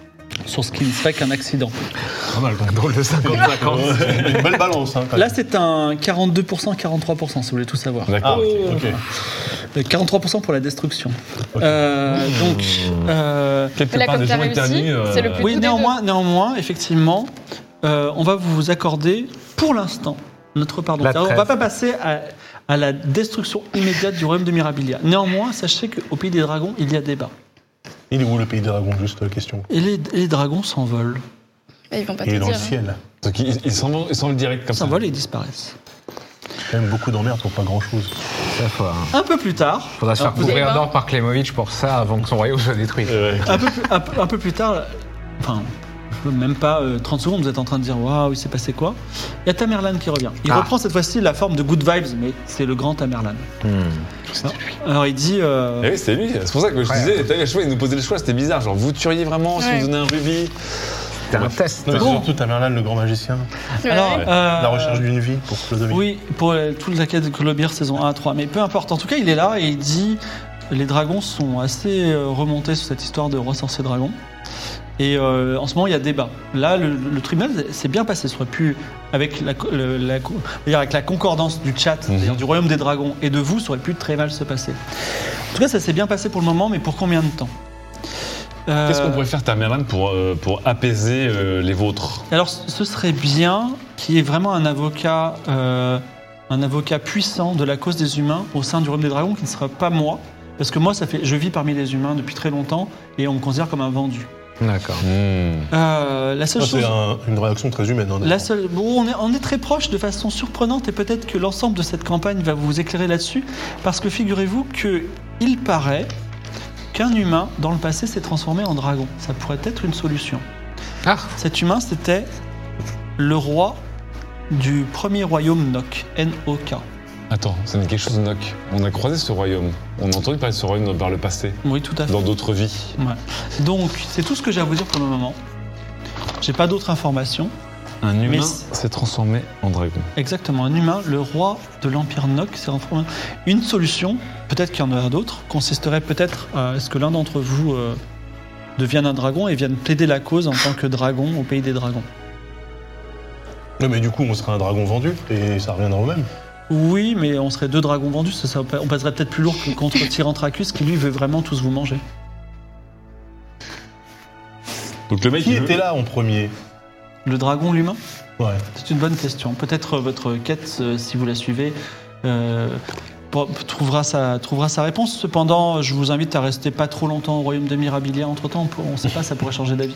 sur ce qui ne serait qu'un accident. Pas mal, donc drôle de cinquante-cinq ans. Ouais, une belle balance. Hein, quand » Là, même. c'est un quarante-deux pour cent, quarante-trois pour cent, si vous voulez tout savoir. D'accord. Ah, ok. Euh, quarante-trois pour cent pour la destruction. Euh, donc... euh, Quelque Là, part, comme des t'as gens réussi, éternuent. euh, c'est le plus- Oui, Tous les néanmoins, néanmoins, effectivement, euh, on va vous accorder, pour l'instant, notre pardon. La C'est-à-dire, on ne trêve. va pas passer à, à la destruction immédiate du royaume de Mirabilia. Néanmoins, sachez qu'au pays des dragons, il y a débat. Il est où le pays des dragons? Juste la question. Et les, et les dragons s'envolent. Ils vont pas Il te est dans dire. le hein. ciel. Donc, ils ils s'en vont ils s'en vont direct comme ça. S'envolent et disparaissent. Quand même beaucoup d'emmerdes pour pas grand chose. Ça, faut, hein. Un peu plus tard, Faudra se faire Alors, vous couvrir avez- d'or par Klemovic pour ça avant que son royaume soit détruit. Ouais. un peu, plus- un, peu- un peu plus tard, enfin, même pas euh, trente secondes, vous êtes en train de dire waouh, il s'est passé quoi? Il y a Tamerlan qui revient. Il Ah. reprend cette fois-ci la forme de Good Vibes, mais c'est le grand Tamerlan. Hmm. Alors il dit. euh, Eh oui, c'est lui. C'est pour ça que je Ouais. disais, t'as eu le choix, il nous posait le choix, c'était bizarre. Genre, vous tueriez vraiment si Ouais. vous donnez un rubis? C'était un test. Non, mais Bon. c'est surtout Tamerlan, le grand magicien. Ouais. Alors, Ouais. euh, La recherche d'une vie pour Clodomir. Oui, pour euh, toute la quête de Colombir saison un à trois. Mais peu importe. En tout cas, il est là et il dit les dragons sont assez euh, remontés sur cette histoire de roi sorcier dragon. Et euh, en ce moment, il y a débat. Là, le, le tribunal s'est bien passé. Ça aurait pu, avec la, co- le- la co- c'est-à-dire avec la concordance du chat, c'est-à-dire du royaume des dragons et de vous, ça aurait pu très mal se passer. En tout cas, ça s'est bien passé pour le moment, mais pour combien de temps? Euh, Qu'est-ce qu'on pourrait faire, Tamerlan, pour, euh, pour apaiser euh, les vôtres? Alors, ce serait bien qu'il y ait vraiment un avocat, euh, un avocat puissant de la cause des humains au sein du royaume des dragons, qui ne sera pas moi, parce que moi, ça fait, je vis parmi les humains depuis très longtemps et on me considère comme un vendu. D'accord. Hmm. Euh, la seule Ça, chose, c'est un- une réaction très humaine. hein, la d'accord. seule, bon, on est, on est très proche de façon surprenante et peut-être que l'ensemble de cette campagne va vous éclairer là-dessus, parce que figurez-vous que il paraît qu'un humain dans le passé s'est transformé en dragon. Ça pourrait être une solution. Ah, Cet humain, c'était le roi du premier royaume Nok, N O K. Attends, ça me dit quelque chose, Noc. On a croisé ce royaume. On a entendu parler de ce royaume par le passé. Oui, tout à fait. Dans d'autres vies. Ouais. Donc, c'est tout ce que j'ai à vous dire pour le moment. J'ai pas d'autres informations. Un humain Mais s'est transformé en dragon. Exactement, un humain, le roi de l'Empire Noc, c'est transformé. Une solution, peut-être qu'il y en aura d'autres, consisterait peut-être à ce que l'un d'entre vous euh, devienne un dragon et vienne plaider la cause en tant que dragon au pays des dragons. Non, mais du coup, on serait un dragon vendu et ça reviendra au même. Oui, mais on serait deux dragons vendus, ça, ça, on passerait peut-être plus lourd que contre Tyrantracus qui lui veut vraiment tous vous manger. Donc le mec Qui il veut- était là en premier? Le dragon, l'humain? Ouais. C'est une bonne question. Peut-être votre quête, euh, si vous la suivez, euh, pour- trouvera, sa, trouvera sa réponse. Cependant, je vous invite à rester pas trop longtemps au royaume de Mirabilia. Entre-temps, on ne sait pas, ça pourrait changer d'avis.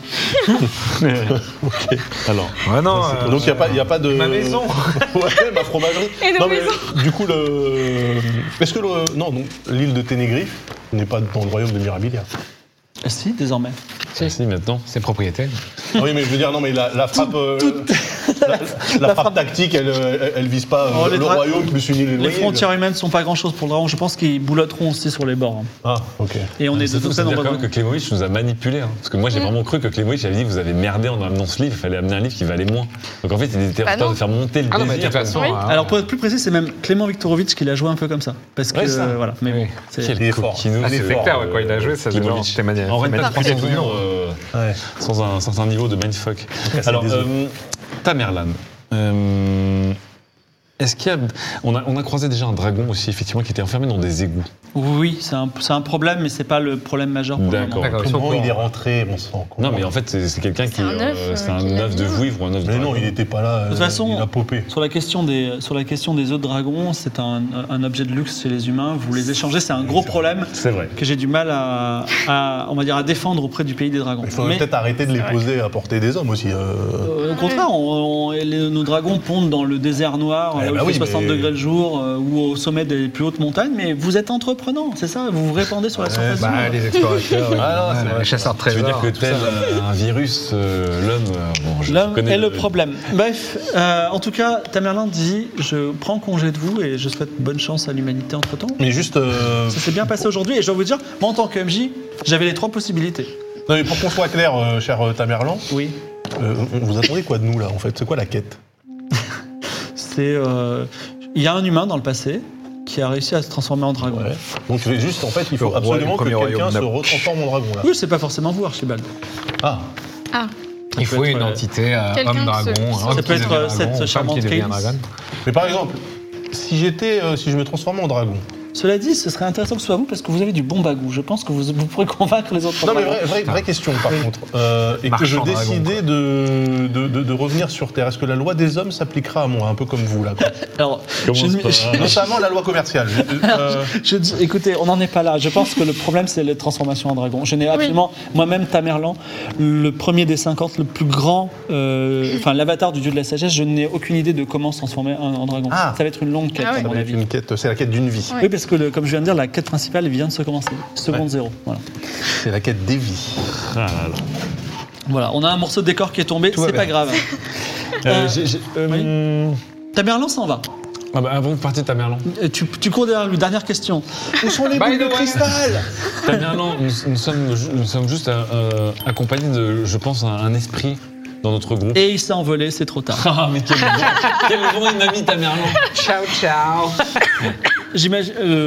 Ok. Alors, Ouais, non. Donc euh, il n'y a, pas- y a pas de. ma maison. Ouais, ma fromagerie. Et nos Non, mais maisons. du coup, le. Est-ce que le. Non, donc l'île de Ténégriffe n'est pas dans le royaume de Mirabilia. Ah, si, désormais. si, si, maintenant. C'est propriétaire. Ah oui, mais je veux dire, non, mais la, la frappe. euh, la, la frappe tactique, elle, elle, elle vise pas euh, Oh, les le dra- royaume plus une île Les éloignée. frontières humaines ne sont pas grand-chose pour le dragon. Je pense qu'ils boulotteront aussi sur les bords. hein. Ah, ok. Et on est de Surtout, toute ça façon veut dire dans quand même que Clémovitch nous a manipulés. Hein. Parce que moi, j'ai Mm. vraiment cru que Clémovitch avait dit vous avez merdé en amenant ce livre, il fallait amener un livre qui valait moins. Donc en fait, il était Bah en train non. de faire monter le Ah non, mais de désir. toute façon. Oui. hein, Alors pour être plus précis, c'est même Clément Viktorovitch qui l'a joué un peu comme ça. Parce que Ouais, ça. euh, voilà. Mais Oui. bon, c'est- Quel Il est fort. coquinou, Ah, c'est ce- clair, ouais, quand il a joué, ça devait Clémovitch. c'était mani- En vrai, c'était pas manipulé tout le long. euh, Ouais. sans un certain niveau de mindfuck. casser Alors, des œufs. euh, Tamerlan. Euh, Est-ce qu'il y a. On a, on a croisé déjà un dragon aussi, effectivement, qui était enfermé dans des égouts. Oui, c'est un, c'est un problème, mais c'est pas le problème majeur pour le D'accord. moment. D'accord, ils sont Comment au il est courant. rentré, on se rend compte. Non, mais en fait, c'est c'est quelqu'un qui. C'est un œuf, euh, c'est euh, un qu'il a œuf de mis. vouivre ou un œuf de Mais dragon. non, il n'était pas là. De toute euh, façon, il a popé. Sur la question des, sur la question des œufs de dragon, c'est un, un objet de luxe chez les humains. Vous les échangez, c'est un gros problème C'est vrai. que j'ai du mal à, à, on va dire, à défendre auprès du pays des dragons. Il faudrait Mais, peut-être arrêter de les poser à porter des hommes aussi. euh. euh, au contraire, on- on- les- nos dragons pondent dans le désert noir, Eh là où bah il fait oui, soixante mais- degrés le jour, euh, ou au sommet des plus hautes montagnes, mais vous êtes entreprenant, c'est ça? Vous vous répandez sur la surface du Bah, monde. les explorateurs, oui. Ah non, c'est Ouais, vrai. les chasseurs de Tu veux trésors. dire que tout tel ça. euh, un virus, euh, l'homme. euh, bon, je L'homme connais est le problème. Bref, euh, en tout cas, Tamerlan dit je prends congé de vous et je souhaite bonne chance à l'humanité entre temps. Mais juste. euh, Ça s'est bien passé aujourd'hui et je dois vous dire, moi en tant que M J, j'avais les trois possibilités. Non, mais pour qu'on soit clair, euh, cher euh, Tamerlan, Oui. euh, on- vous attendez quoi de nous là en fait? C'est quoi la quête? C'est. euh, Il y a un humain dans le passé qui a réussi à se transformer en dragon. Ouais. Donc c'est juste en fait, il faut Le roi absolument du que premier quelqu'un royaume se n'a- retransforme en dragon là. Oui, c'est pas forcément vous, Archibald. Ah, Ah, Il peut faut être, une euh, entité, euh, quelqu'un homme de dragon. ce- un Ça homme peut qui être, devient euh, dragon, cette ou femme charmante qui devient Kailis. dragon. mais par exemple, si j'étais, euh, si je me transformais en dragon. Cela dit, ce serait intéressant que ce soit vous parce que vous avez du bon bagou. Je pense que vous, vous pourrez convaincre les autres Non mais dragons. vraie, vraie, vraie question par contre. Euh, et que je Marchand dragon, décidais de, de, de- de revenir sur Terre, est-ce que la loi des hommes s'appliquera à moi, un peu comme vous là quoi? Alors, Commence je, pas. je- Notamment la loi commerciale. Euh, je dis- écoutez, on n'en est pas là. Je pense que le problème, c'est les transformations en dragon. Je n'ai absolument, moi-même, Tamerlan, le premier des cinquante, le plus grand, euh, enfin l'avatar du dieu de la sagesse, je n'ai aucune idée de comment se transformer en, en dragon. Ah. Ça va être une longue quête, Ah ouais. à mon ça va être avis. une quête, c'est la quête d'une vie. Ouais. Oui, parce que, le- comme je viens de dire, la quête principale vient de se commencer. Seconde Ouais. zéro. Voilà. C'est la quête des vies. Ah là là. Voilà, on a un morceau de décor qui est tombé, va c'est pas bien. grave. Euh, Euh, j'ai- j'ai- euh, Tamerlan s'en va. ah bah, avant de partir, Tamerlan. Euh, Tu, tu cours derrière lui. Dernière question. Où sont les By boules the de way. cristal? Tamerlan, nous, nous sommes, ju- nous sommes juste euh, accompagnés de, je pense, un, un esprit dans notre groupe. Et il s'est envolé, c'est trop tard. Ah, mais quel bon, quel bon il m'a mis, Tamerlan. Ciao, ciao. J'imagine. euh,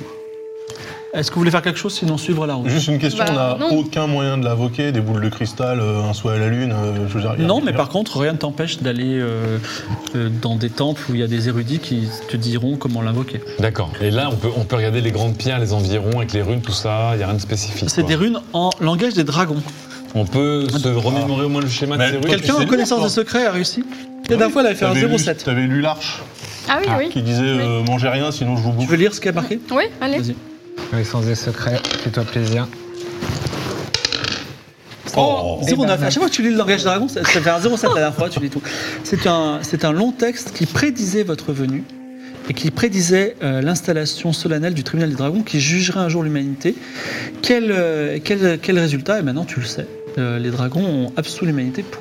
Est-ce que vous voulez faire quelque chose sinon suivre la route? Juste une question, Bah, on n'a non. aucun moyen de l'invoquer, des boules de cristal, euh, un souhait à la lune, euh, je veux dire, y a Non, rien. mais par contre, rien ne t'empêche d'aller euh, euh, dans des temples où il y a des érudits qui te diront comment l'invoquer. D'accord. Et là, on peut, on peut regarder les grandes pierres, les environs, avec les runes, tout ça. Il n'y a rien de spécifique. C'est quoi. des runes en langage des dragons. On peut se remémorer au moins le schéma Mais de ces runes. quel- Quelqu'un c'est en connaissance lourd, de secret a réussi? La dernière fois, elle avait fait un T'avais zéro lu- sept. T'avais lu l'Arche ah oui, oui. qui disait euh, mangez rien sinon je vous Tu bouffe. veux lire ce qui est marqué? Oui, allez. Vas-y. Connaissance des secrets, fais-toi plaisir. Oh. zéro neuf. ben, À chaque fois que tu lis le langage des dragons, ça, ça fait un zéro sept la dernière fois, tu lis tout. C'est un, c'est un long texte qui prédisait votre venue et qui prédisait euh, l'installation solennelle du tribunal des dragons qui jugerait un jour l'humanité. Quel, euh, quel, quel résultat? Et maintenant tu le sais. Euh, les dragons ont absous l'humanité pour le moment.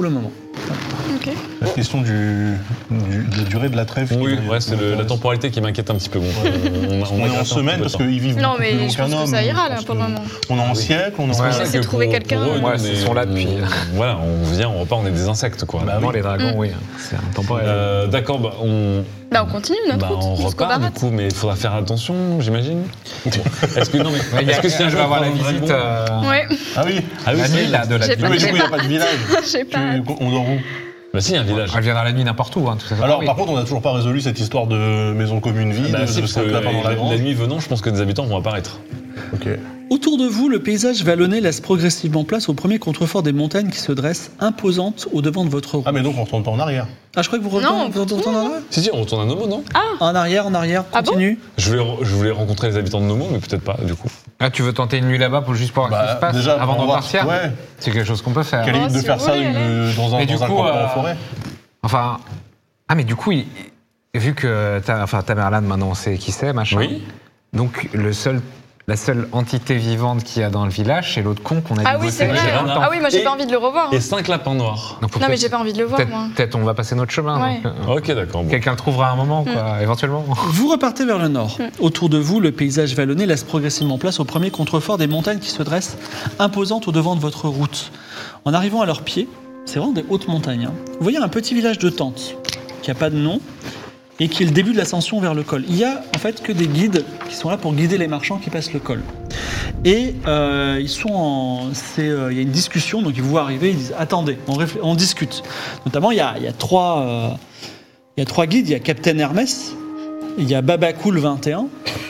Ok. La question du, du- de la durée de la trêve. Oui, qui- ouais, c'est le- la m'intéresse. temporalité qui m'inquiète un petit peu. Bon, On, a est gratté un en semaine peu parce de temps. qu'ils vivent Non, beaucoup plus mais long je qu'un pense que homme. ça ira, là, pense pour le que- moment. On est en Oui. siècle, on est C'est en... pour Ouais, ça essayer de que trouver pour- quelqu'un, pour eux, euh, nous, Ouais, on ils est- sont là depuis- on- Voilà, on vient, on repart, on est des insectes, quoi. Bah Non, oui. les dragons, Mm. oui, c'est intemporel. Euh, D'accord, bah, on, Bah, on continue notre bah, route on jusqu'au repart du Barat. coup, mais il faudra faire attention, j'imagine. Est-ce que non, mais Ouais, il y a- est-ce que si un je jour vais on avoir prend la un visite dragon- euh, Ouais, Ah oui. Ah oui, la c'est nuit là, de la J'ai Oui, pas- mais du ville. coup, il n'y a pas de village. j'ai pas. Tu- On dort où? Bah si, il y a un village. Elle viendra la nuit n'importe où, hein, tout ça. Alors, oui. par contre, on n'a toujours pas résolu cette histoire de maison commune vide, Bah, si, de parce que cinq lapins dans la la, grange. la nuit venant, je pense que des habitants vont apparaître. Ok. Autour de vous, le paysage vallonné laisse progressivement place au premier contrefort des montagnes qui se dressent imposantes au devant de votre route. Ah, mais donc on retourne pas en arrière. Ah, je crois que vous Non, retournez on vous retournez en arrière. Si, si, on retourne à Nomo, non En arrière, en arrière, Ah bon continue. je voulais, je voulais rencontrer les habitants de Nomo, mais peut-être pas, du coup. Ah, tu veux tenter une nuit là-bas pour juste pour voir ce qui se passe déjà, avant pour de voir- repartir Ouais. C'est quelque chose qu'on peut faire. Quelle Oh, évite de si faire vous ça voulez, une- dans un, Mais dans du un coup, campement euh, en forêt. Enfin. Ah, mais du coup, il- vu que ta, enfin, Tamerlan, maintenant, on sait qui c'est, machin. Oui. Donc, le seul, la seule entité vivante qu'il y a dans le village, c'est l'autre con qu'on a Ah dû oui, bosser c'est vrai. il y a Gérard. longtemps. Ah oui, moi j'ai Et- pas envie de le revoir. hein. Et cinq lapins noirs. Donc, Non, mais peut-être- j'ai pas envie de le voir, Peut-être moi. peut-être on va passer notre chemin. Ouais. donc, euh, Ok, d'accord. Bon. Quelqu'un le trouvera à un moment, quoi, éventuellement. Vous repartez vers le nord. Autour de vous, le paysage vallonné laisse progressivement place au premier contrefort des montagnes qui se dressent imposantes au devant de votre route. En arrivant à leurs pieds, c'est vraiment des hautes montagnes, hein, vous voyez un petit village de tentes qui n'a pas de nom et qui est le début de l'ascension vers le col. Il y a en fait que des guides qui sont là pour guider les marchands qui passent le col. Et euh, ils sont en, c'est, euh, il y a une discussion, donc ils vous voient arriver, ils disent attendez, on, réfl- on discute. Notamment, il y a, il y a trois, euh, il y a trois guides, il y a Captain Hermès, il y a Babacool vingt et un,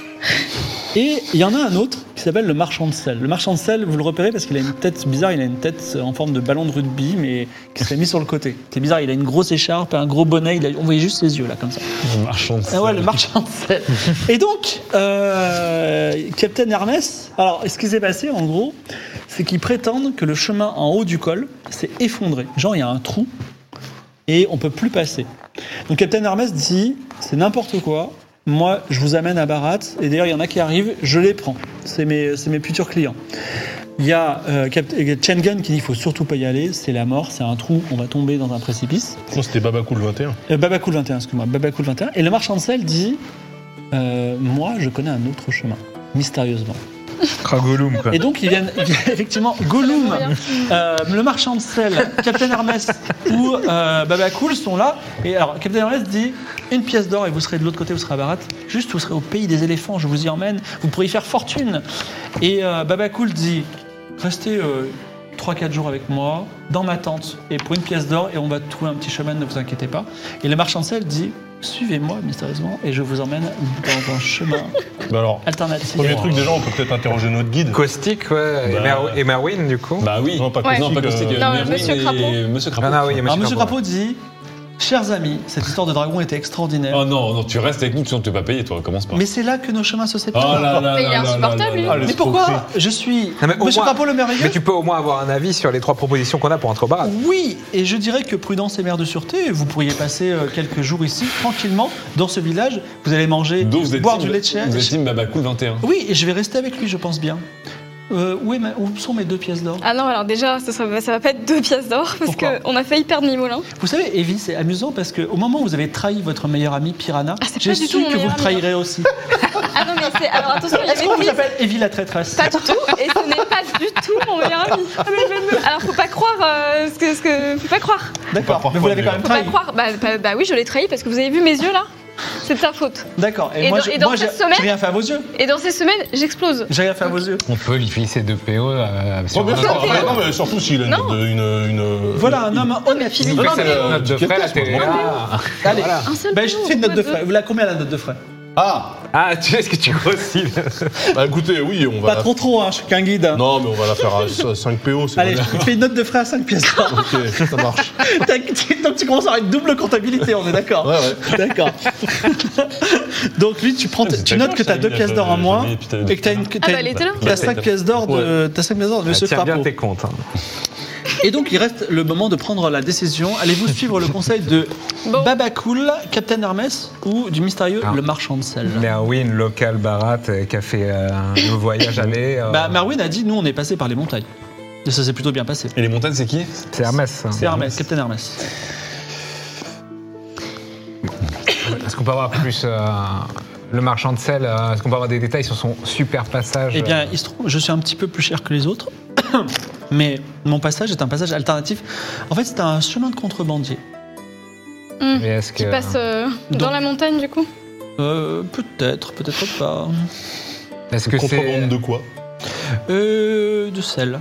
et il y en a un autre qui s'appelle le marchand de sel. Le marchand de sel, vous le repérez parce qu'il a une tête bizarre, il a une tête en forme de ballon de rugby, mais qui serait mis sur le côté. C'est bizarre, il a une grosse écharpe, un gros bonnet, il a, on voyait juste ses yeux là, comme ça. Le marchand de Ah ouais, sel. le marchand de sel. Et donc, euh, Captain Hermès, alors ce qui s'est passé en gros, c'est qu'ils prétendent que le chemin en haut du col s'est effondré. Genre, il y a un trou et on peut plus passer. Donc Captain Hermès dit, c'est n'importe quoi. Moi, je vous amène à Barat, et d'ailleurs, il y en a qui arrivent, je les prends. C'est mes, c'est mes futurs clients. Il y a euh, Cap- Chengen qui dit, il faut surtout pas y aller, c'est la mort, c'est un trou, on va tomber dans un précipice. Non, c'était Babacool vingt et un. Euh, Babacool vingt et un, excuse-moi, Babacool vingt et un. Et le marchand de sel dit, euh, moi, je connais un autre chemin, mystérieusement. Kragolum, quoi. Et donc, ils viennent, ils viennent- effectivement, Gollum, euh, le marchand de sel, Captain Hermès ou euh, Babacool sont là. Et alors, Captain Hermès dit une pièce d'or et vous serez de l'autre côté, vous serez à Barat. Juste, vous serez au pays des éléphants, je vous y emmène. Vous pourrez y faire fortune. Et euh, Babacool dit restez euh, trois quatre jours avec moi, dans ma tente, et pour une pièce d'or, et on va trouver un petit chemin, ne vous inquiétez pas. Et le marchand de sel dit suivez-moi mystérieusement, et je vous emmène dans un chemin Bah alors, alternatif. premier truc, déjà, on peut peut-être interroger notre guide. Caustique, ouais. Et, Bah. Mer- et Merwin, du coup. Bah oui. Non, pas Ouais. Non, pas Caustique, Caustique. euh, Non, Merwin Monsieur et Crapaud. Monsieur Crapaud. Ah, non, oui, Alors, Monsieur Crapaud. Crapaud dit chers amis, cette histoire de dragon était extraordinaire. Oh non, non, tu restes avec nous, sinon tu vas pas payer, toi, commence pas. Mais c'est là que nos chemins se séparent. Oh là là Mais il est là là insupportable, là lui. là. Ah, Mais l'escroquerie. pourquoi je suis Non, mais au Monsieur moins- Crapaud le merveilleux Mais tu peux au moins avoir un avis sur les trois propositions qu'on a pour entrer au Barat. Oui, et je dirais que prudence est mère de sûreté. Vous pourriez passer euh, quelques jours ici, tranquillement, dans ce village. Vous allez manger, Donc vous êtes boire team- du lait de chèvre. Vous êtes team Babacool vingt et un. Oui, et je vais rester avec lui, je pense bien. Euh, où, est ma- où sont mes deux pièces d'or? Ah non, alors déjà, ça, sera- ça va pas être deux pièces d'or parce Pourquoi qu'on a failli perdre Mimolin. Vous savez, Evie, c'est amusant parce qu'au moment où vous avez trahi votre meilleur ami Piranha, Ah, c'est j'ai pas du su tout mon que vous meilleur le ami. trahirez aussi. Ah non, mais c'est. Alors attention, il y Est-ce avait qu'on vous prise. appelle Evie la traîtresse? Pas du tout, et ce n'est pas du tout mon meilleur ami. Alors faut pas croire euh, ce que, ce que. Faut pas croire. D'accord, Faut pas mais vous l'avez quand croire, même Faut pas trahi. croire. Bah, bah, bah oui, je l'ai trahi parce que vous avez vu mes yeux là. C'est de ta faute. D'accord, et, Et moi, dans- je- et dans moi, j'ai cette semaine- j'ai rien fait à vos yeux. Et dans ces semaines, j'explose. J'ai rien fait à vos yeux. On peut lui filer deux P O euh, sur Oh, bien un sûr, autre- ah, non, mais surtout s'il a une, Non. une, une- Voilà, un homme honnête. Philippe, Oui, non, c'est mais- la note de frais, la T V A. Allez, Un seul ben, je peu, fais une note de peu, frais. Vous la combien la note de frais? Ah, Ah, tu est-ce que tu grossis là bah écoutez, oui, on va. Pas la- trop trop, hein, je suis qu'un guide. hein. Non, mais on va la faire à cinq P O, c'est Allez, bon. je fais une note de frais à cinq pièces d'or. Ok, ça marche. Donc tu commences à avoir une double comptabilité, on est d'accord? Ouais, ouais. D'accord. Donc lui, tu prends, C'est tu pas notes grave, que tu as deux Charlie, pièces d'or en jamais- moins jamais, et puis t'as- et que tu as une que Ah t'as bah, elle une- était là. t'as cinq pièces d'or de t'as cinq pièces d'or de Monsieur Tiens bien Crapaud. tes comptes. hein. Et donc il reste le moment de prendre la décision. Allez-vous suivre le conseil de Bon. Babacool, Captain Hermès ou du mystérieux Ah. le marchand de sel? Merwin, local Barat, euh, qui a fait euh, un voyage aller. euh, Bah Marwin a dit nous on est passé par les montagnes. Et ça s'est plutôt bien passé. Et les montagnes, c'est qui? C'est Hermès. C'est Hermès, Captain Hermès. Est-ce qu'on peut avoir plus euh, le marchand de sel euh, Est-ce qu'on peut avoir des détails sur son super passage? Eh bien, euh, il se trouve, je suis un petit peu plus cher que les autres, mais mon passage est un passage alternatif. En fait, c'est un chemin de contrebandier. Hum. mais est-ce Qui que passe euh, dans Donc- la montagne, du coup. Euh, peut-être, peut-être pas. est-ce que c'est Contrebande de quoi? Euh, de sel.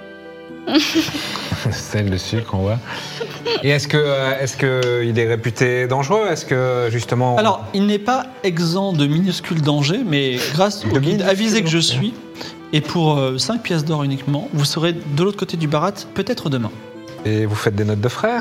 sel de sucre, on voit. Et est-ce que euh, est-ce que il est réputé dangereux? Est-ce que justement Alors, il n'est pas exempt de minuscules dangers, mais grâce au De guide minuscules avisé que je dangers. suis, et pour euh, cinq pièces d'or uniquement, vous serez de l'autre côté du barat, peut-être demain. Et vous faites des notes de frère?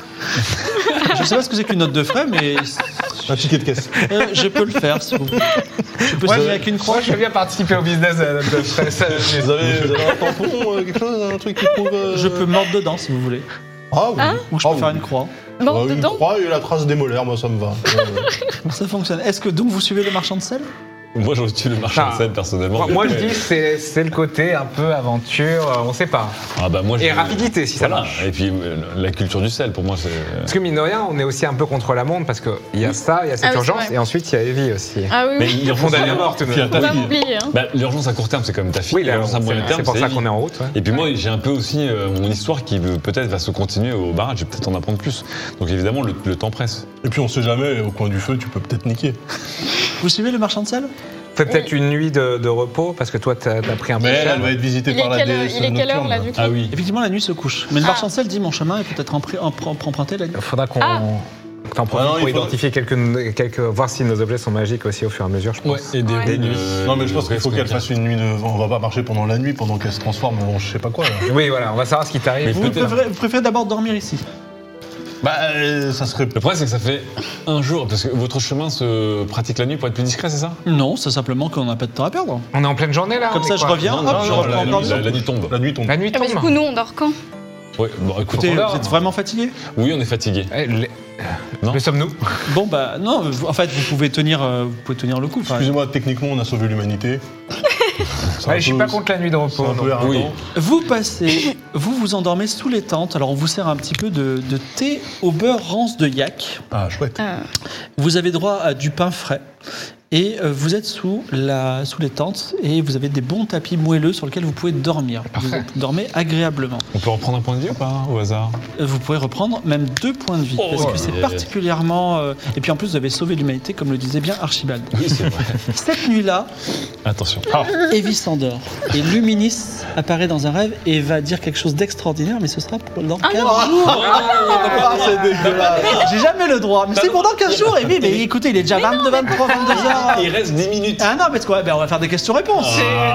Je ne sais pas ce que c'est qu'une note de frais, mais Un ticket de caisse. euh, je peux le faire si vous voulez. Je peux Moi, signer je- avec une croix. Moi, je veux bien participer au business de la note de frère. Ça, je- Vous avez, vous avez un tampon, euh, quelque chose, un truc qui prouve. euh, Je peux mordre dedans si vous voulez. Ah oui. Hein Ou je peux Ah faire oui. une croix. Mort Euh, une dedans. croix et la trace des molaires, moi ça me va. Euh, Ça fonctionne. Est-ce que donc vous suivez le marchand de sel? Moi, j'aurais tué le marchand Ah. de sel, personnellement. Moi, moi, je dis c'est c'est le côté un peu aventure, euh, on sait pas. Ah bah moi, Et je- rapidité, si ça Voilà. marche. Et puis, euh, la culture du sel, pour moi, c'est... Parce que mine de rien, on est aussi un peu contre la montre parce qu'il y a ça, il y a cette Ah oui, c'est urgence vrai. et ensuite il y a Evie aussi. Ah oui, Mais oui. l'urgence Fondamentalement, à mort, tout de puis à même. ta Faut pas fille. m'oublier. Hein. Bah, l'urgence à court terme, c'est quand même ta fille. Oui, là, l'urgence à c'est moyen terme, c'est pour ça Evie. qu'on est en route. ouais. Et puis moi, j'ai un peu aussi euh, mon histoire qui veut- peut-être va se continuer au barrage, je vais peut-être en apprendre plus. Donc évidemment, le, le temps presse. Et puis on sait jamais, au coin du feu, tu peux peut-être niquer. Vous suivez le marchand de sel? Fais peut-être une nuit de, de repos parce que toi t'as as pris un peu Mais de elle, cher. elle va être visitée Il est par la quelle, déesse il est quelle heure, nocturne, là, du coup Ah oui. Effectivement, la nuit se couche. Mais le Ah. marchand de sel dit mon chemin est peut-être empr- empr- emprunté la nuit. Il faudra qu'on Ah. que t'en profites Ah non, pour il faut- identifier quelques, quelques. voir si nos objets sont magiques aussi au fur et à mesure, je pense. et des, Ouais. des nuits. Non mais je pense qu'il faut qu'elle fasse une nuit de... On va pas marcher pendant la nuit pendant qu'elle se transforme en je sais pas quoi. Là. Oui, voilà, on va savoir ce qui t'arrive. Mais Vous peut-être. préférez, vous préférez d'abord dormir ici? Bah euh, ça serait... Le problème, c'est que ça fait un jour, parce que votre chemin se pratique la nuit pour être plus discret, c'est ça? Non, c'est simplement qu'on n'a pas de temps à perdre. On est en pleine journée là. Comme on ça, est je quoi reviens, Non, hop, non, je non, reprends la, encore nuit- le la- la nuit tombe. La nuit tombe. La nuit Ah, mais tombe. du coup, nous, on dort quand? Ouais, bon, écoutez, Écoutez, on dort. vous êtes vraiment fatigué? oui, on est fatigué. Eh, les- Non. Le sommes-nous? Bon bah non, vous- en fait vous pouvez tenir, euh, vous pouvez tenir le coup. Enfin, Excusez-moi, techniquement on a sauvé l'humanité. C'est un Ouais, je suis peu- pas contre la nuit de C'est repos. un peu non. éreintant. Oui. vous passez, vous vous endormez sous les tentes. Alors on vous sert un petit peu de, de thé au beurre rance de yak. Ah chouette. Ah. Vous avez droit à du pain frais. Et euh, vous êtes sous, la, sous les tentes et vous avez des bons tapis moelleux sur lesquels vous pouvez dormir. Vous dormez agréablement. On peut reprendre un point de vie ou pas, hein, au hasard? Euh, Vous pouvez reprendre même deux points de vie. Oh, parce que c'est yeah. particulièrement... euh, et puis en plus vous avez sauvé l'humanité comme le disait bien Archibald. Oui, c'est vrai. Cette nuit-là, Attention. Evie s'endort. Et Luminis apparaît dans un rêve et va dire quelque chose d'extraordinaire, mais ce sera pour dans Ah quinze non. jours. Ah c'est dégueulasse. J'ai jamais le droit. Mais c'est pour dans quinze jours, Evie. Mais écoutez, il est déjà vingt-deux, vingt-trois, vingt-deux heures. Il reste dix minutes. Ah non, mais c'est quoi ben, on va faire des questions-réponses.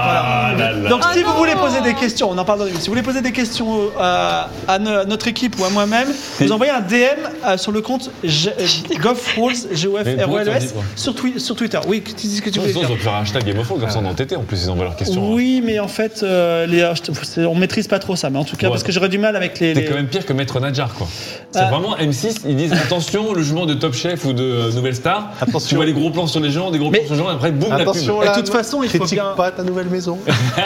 Ah là là. Donc si Ah vous non. voulez poser des questions, on en parle dans le Si vous voulez poser des questions euh, à, no- à notre équipe ou à moi-même, vous envoyez un D M euh, sur le compte G- euh, GoffRolls, G O F Mais R O pourquoi L tu E as S, dit, ouais. sur, twi- sur Twitter. Oui, tu dis ce que tu Sinon, voulais sinon, dire. ils ont faire un hashtag Game of Thrones, comme ça on est entêté. En plus, ils envoient leurs questions. hein. Oui, mais en fait, euh, les, euh, je te- c'est- on maîtrise pas trop ça. Mais en tout cas, Ouais. parce que j'aurais du mal avec les. T'es les- quand même pire que Maître Nadjar, quoi. C'est Ah. vraiment M six, ils disent attention, le jugement de Top Chef ou de euh, Nouvelle Star. Attention. Tu vois les gros plans sur les gens, des gros Mais- plans sur les gens, et après, boum, Attention Et là. de toute façon, il faut critique bien- pas ta nouvelle maison.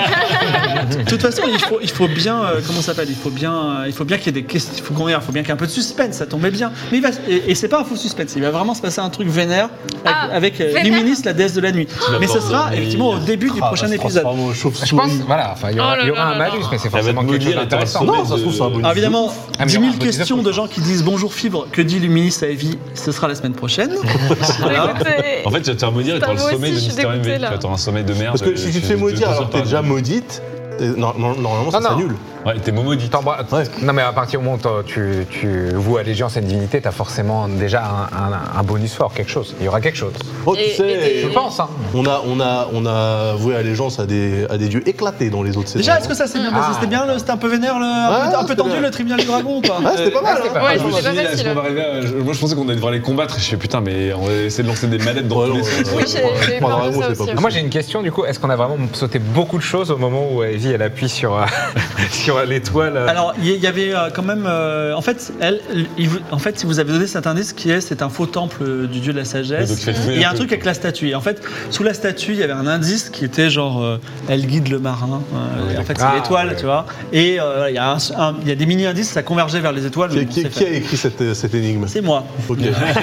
De toute façon, il faut, il faut bien, euh, comment ça s'appelle Il faut bien, euh, il faut bien qu'il y ait des questions. Il faut qu'on- il faut bien qu'il y ait un peu de suspense. Ça tombait bien. Mais il va, et, et c'est pas un faux suspense. Il va vraiment se passer un truc vénère avec, Ah, avec euh, vénère. Luminis, la déesse de la nuit. vas Mais ce pas sera endormir. effectivement au début du Ah, prochain va se épisode. transformer en Je chauve-souris. pense, voilà, enfin, il y aura, Oh là il y aura là un là malus, là. mais c'est va forcément te quelque chose maudire et t'auras d'intéressant. sommeil Non, ça se trouve, c'est un bonus. Alors évidemment, Ah, mais il y dix aura mille un peu de questions désordre, de gens qui disent bonjour Fibre, que dit Luminis à Evie, ce sera la semaine prochaine. Voilà. Écoutez, En fait, tu vas te faire maudire et tu auras le Moi aussi, sommeil de je suis Mister M V. dégoûtée, Tu là. vas avoir un sommeil de merde. Parce que si tu te fais de- de maudire deux alors heures que t'es par déjà nuit. maudite, t'es- non- non- normalement ça Non, non. s'annule. Ouais, t'es maudit. T'embra- Ouais. Non, mais à partir du moment où toi, tu, tu voues allégeance à une divinité, t'as forcément déjà un, un- un bonus fort, quelque chose. Il y aura quelque chose. Oh, tu Et- sais, et des- Je pense, hein. on a, on a, on a voué allégeance à des, à des dieux éclatés dans les autres saisons. Déjà, est-ce que ça s'est bien passé Ah. C'était bien, le- c'était un peu vénère, le- un, peu, Ouais, un peu c'était tendu bien. le tribunal du dragon ou pas Ouais, c'était pas mal. c'était hein. pas Ouais, Ah, je me c'est suis pas dit, là, facile. est-ce qu'on va arriver à- je- Moi, je pensais qu'on allait devoir les combattre. Je fais putain, mais on va essayer de lancer des manettes dans Ouais, tous les non, sens. ouais, Oui, j'ai- ouais, j'ai eu pour peur la de Dragon, ça c'est aussi. pas Ah, moi j'ai une question du coup, est-ce qu'on a vraiment sauté beaucoup de choses au moment où Evie elle appuie sur, euh, sur sur l'étoile. euh, Alors, il y, y avait euh, quand même. euh, en fait, elle, il vous- en fait, si vous avez donné cet indice, qui est, c'est un faux temple euh, du dieu de la Oui, sagesse. donc, fais fouiller Il y a un peu. truc avec la statue. Et en fait, sous la statue, il y avait un indice qui était genre, euh, elle guide le marin. euh, et en fait, c'est Ah, l'étoile, ouais. tu vois. Et euh, il y, a un- un- il y a des mini indices, ça convergeait vers les étoiles. mais Qui, bon, qui- c'est qui fait. a écrit cette, cette énigme C'est moi. Ok.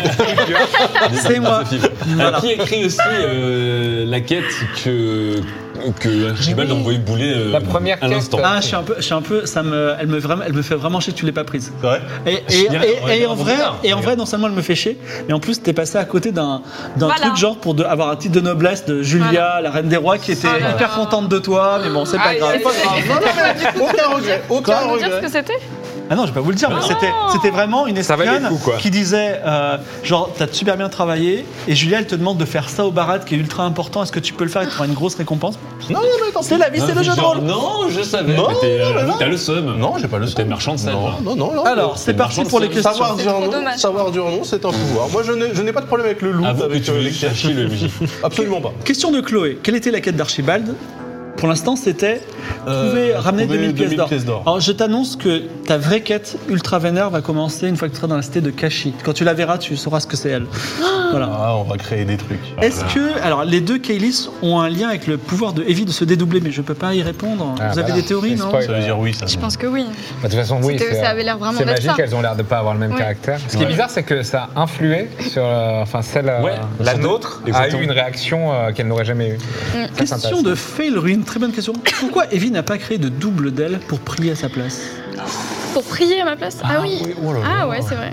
C'est moi. Voilà. Euh, Qui écrit aussi euh, la quête que que Archibald a envoyé bouler euh, La première à quête, l'instant. Ah, je suis un peu, je suis un peu, ça me, elle me vraiment, elle me fait vraiment chier que tu l'aies pas prise. C'est vrai Et, et, Je dirais, on va et- et dire en un vrai, bon et en départ. vrai, non seulement elle me fait chier, mais en plus t'es passé à côté d'un, d'un Voilà. truc genre pour de- avoir un titre de noblesse de Julia, Voilà. la reine des rois, qui était Ah là hyper là. contente de toi, mais bon, c'est pas Aïe, grave. aïe, aïe. Non, non, mais aucun regret, Tu aucun vas nous dire ce regret. que c'était? Ah non, je vais pas vous le dire, mais Ah c'était, non. c'était vraiment une Ça valait le espionne coup, quoi. qui disait, euh, genre, t'as super bien travaillé, et Julia, elle te demande de faire ça au barat, qui est ultra important. Est-ce que tu peux le faire et tu auras une grosse récompense? Non, non, mais tant pis. C'est la vie, c'est le jeu de Genre, rôle. Non, je savais. Non, mais t'es- non, mais avoue non. que t'as le seum. Non, j'ai pas le T'es seum. marchand de sel. Non, toi. non, non, non. Alors, c'est le parti marchand pour de les sel. questions. Savoir dire trop non, dommage. savoir dire non, c'est un pouvoir. Moi, je n'ai, je n'ai pas de problème avec le loup. Avoue que avec tu euh, veux les chercher le M J. Absolument pas. Question de Chloé. Quelle était la quête d'Archibald? Pour l'instant, c'était trouver, Euh, ramener trouver deux mille pièces deux mille d'or. pièces d'or. Alors, je t'annonce que ta vraie quête ultra vénère va commencer une fois que tu seras dans la cité de Kashi. Quand tu la verras, tu sauras ce que c'est elle. Voilà. Ah, on va créer des trucs. Est-ce que, alors, les deux Kaylis ont un lien avec le pouvoir de Evie de se dédoubler, mais je peux pas y répondre. Ah, Vous avez voilà. des théories, C'est non spoil. Ça veut dire oui, ça. Je pense que oui. Bah, de toute façon, oui. C'était- c'est, ça avait l'air vraiment C'est d'être magique, ça. elles ont l'air de pas avoir le même Ouais. caractère. Ce qui est Ouais. bizarre, c'est que ça a influé sur. euh, enfin, celle. euh, Ouais, la surtout- nôtre a exactement. eu une réaction euh, qu'elle n'aurait jamais eue. Ça, c'est Question intéressant. de Failruin, très bonne question. Pourquoi Evie n'a pas créé de double d'elle pour prier à sa place? Pour prier à ma place? Ah oui. oh là là. Ah ouais, c'est vrai.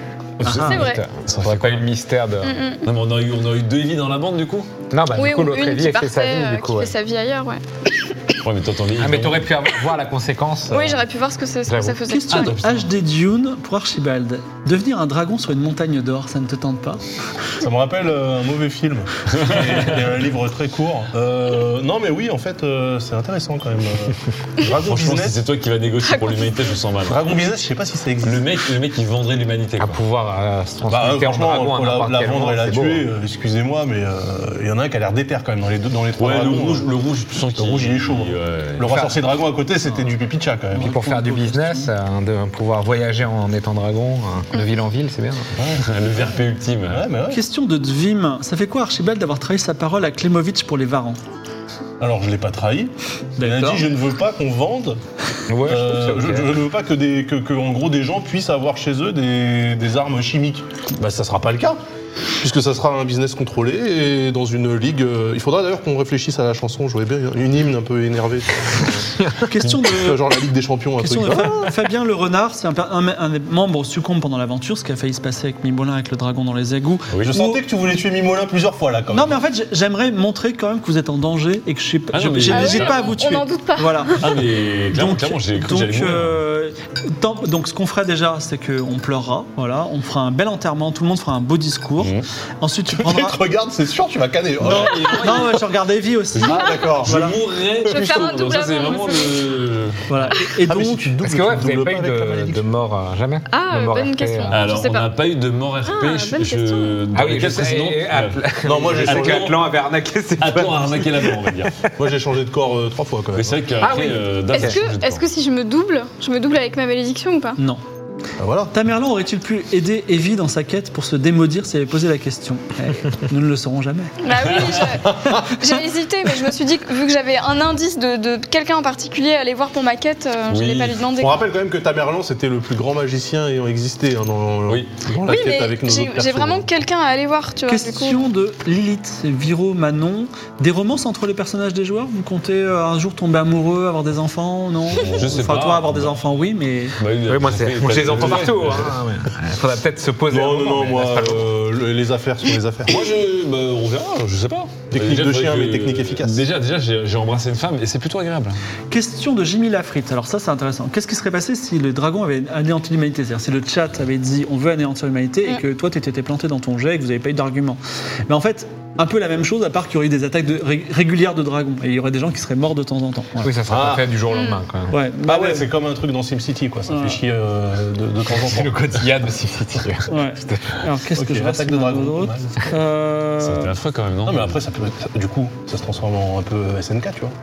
Ah, C'est vrai. Putain, Ça aurait pas eu le mystère de. Mm, mm. Non, mais on a eu, on a eu deux Evie dans la bande du coup. Non, bah, Oui, du coup, ou l'autre une Evie, qui elle fait sa partait, vie, euh, du coup. qui ouais. fait sa vie ailleurs, ouais. Ouais, mais t'entends Ah, mais t'aurais pu avoir- voir la conséquence. Oui, euh, j'aurais pu voir ce que, c'est- ce que J'avoue. ça faisait. Question Ah, de donc, putain. H D Dune pour Archibald. Devenir un dragon sur une montagne d'or, ça ne te tente pas? Ça me rappelle euh, un mauvais film et, et un livre très court. Euh, non, mais oui, en fait, euh, c'est intéressant quand même. Euh, Dragon Franchement, si Business. c'est toi qui vas négocier pour l'humanité, je me sens mal. Dragon Business, je sais pas si ça existe. Le mec, le mec, il vendrait l'humanité. À Quoi. pouvoir euh, se Bah, transmuter en franchement, dragon à pour la, n'importe la quel vendre moment, et la c'est beau. tuer, euh, excusez-moi, mais euh, il y en a un qui a l'air déter quand même dans les deux, dans les trois Ouais, le dragons. rouge, euh. le rouge, tu sens qu'il rouge, il est chaud. ouais. Le roi Enfin- sorcier dragon à côté, c'était du pépicha quand même. Puis pour faire du business, euh, de pouvoir voyager en étant dragon, euh, de ville en ville, c'est bien. Le V R P ultime. Ouais, mais ouais. Question de Dvim. Ça fait quoi Archibald d'avoir trahi sa parole à Klemovitch pour les Varans? Alors, je l'ai pas trahi. Il a D'accord. dit je ne veux pas qu'on vende. Ouais, Euh, je trouve je, que c'est je ok. ne veux pas que, des, que, que, en gros, des gens puissent avoir chez eux des, des armes chimiques. Bah, ça sera pas le cas. Puisque ça sera un business contrôlé et dans une ligue. euh, il faudra d'ailleurs qu'on réfléchisse à la chanson. Je voudrais bien une hymne un peu énervée. Question de, Genre la Ligue des Champions, un question truc. de Fa- Fabien le Renard. C'est un, per- un, un des membres succombe pendant l'aventure, ce qui a failli se passer avec Mimolin avec le dragon dans les égouts. Oui, Je Ou- sentais que tu voulais tuer Mimolin plusieurs fois là quand même. Non, mais en fait, j'ai- j'aimerais montrer quand même que vous êtes en danger et que je suis pas. Ah non, mais- j'ai- Ah N'hésite oui, pas à on- vous on tuer. n'en doute pas. Voilà. Ah, mais clairement, Donc, clairement, j'ai cru que donc, j'allais mourir. euh, tant- donc, ce qu'on fera déjà, c'est qu'on pleurera. Voilà, on fera un bel enterrement. Tout le monde fera un beau discours. Mhm. Ensuite, tu Tu prendras. te regardes, c'est sûr, tu vas canner. Oh. Non, non, ouais, je regarde Evie aussi. Ah, d'accord. Je voilà. mourrais Je vais plus faire tôt. un Donc double ça, c'est avant, vraiment mais le. Voilà. Et, et Ah, mais donc, si tu doubles, Parce que ouais, tu vous n'avez doubles pas eu avec la de, malédiction. de mort euh, jamais Ah, de mort bonne R P, question. euh. Je Alors, sais on pas. n'a pas eu de mort R P. Ah, je- bonne je- question. dans Ah les oui, je quatre sais. précédents, et- et- ouais. Non, moi j'ai Avec changé, Atlan avait arnaqué ses Attends, à arnaquer la mort, on va dire. moi, j'ai changé de corps euh, trois fois quand même. Mais c'est vrai Ah qu'après, oui. euh, Daz a Est-ce changé que, de est-ce corps. que si je me double, je me double avec ma malédiction ou pas? non. Ah, voilà. Tamerlan aurait-il pu aider Evie dans sa quête pour se démaudire si elle avait posé la question? Eh, nous ne le saurons jamais. Bah oui, j'ai- j'ai hésité, mais je me suis dit que vu que j'avais un indice de, de quelqu'un en particulier à aller voir pour ma quête, euh, je Oui. n'allais pas lui demander. On rappelle quand même que Tamerlan c'était le plus grand magicien ayant existé hein, dans, Oui. dans la Oui, quête mais avec nos j'ai autres j'ai persos. vraiment quelqu'un à aller voir, tu vois. du coup. Question de Lilith, Viro, Manon. Des romances entre les personnages des joueurs? Vous comptez euh, un jour tomber amoureux, avoir des enfants? Non? Je sais Enfin, pas. toi, avoir des enfants, oui, mais. Bah, Oui, moi, c'est, moi j'ai des enfants partout. Ouais. Hein, ouais. Il faudra peut-être se poser. un Non, non, moment, non, mais moi, laisse pas le temps. euh, le- les affaires sont les affaires. Moi, je, bah, on verra, je sais pas. Technique Déjà, de faudrait chien, que- mais technique efficace. Déjà, déjà j'ai j'ai embrassé une femme et c'est plutôt agréable. Question de Jimmy Lafritte. Alors, ça, c'est intéressant. Qu'est-ce qui serait passé si le dragon avait anéanti l'humanité? C'est-à-dire si le chat avait dit on veut anéantir l'humanité et Mm. que toi, tu étais planté dans ton jet et que vous n'avez pas eu d'argument. Mais en fait, un peu la même chose, à part qu'il y aurait eu des attaques de- ré- régulières de dragons. Et il y aurait des gens qui seraient morts de temps en temps. Voilà. Oui, ça sera Ah. pas fait du jour au lendemain quand même. Ouais, Bah bah ouais, c'est comme un truc dans SimCity, quoi. Ça Ouais. fait chier euh, de, de temps en C'est le temps. quotidien de SimCity. ouais. Alors, qu'est-ce Ok, que je attaque reste de dragon. d'autre pas mal. Euh, Ça a été affreux quand même, non? Non, mais après, ça peut, ça- du coup, ça se transforme en un peu S N K, tu vois.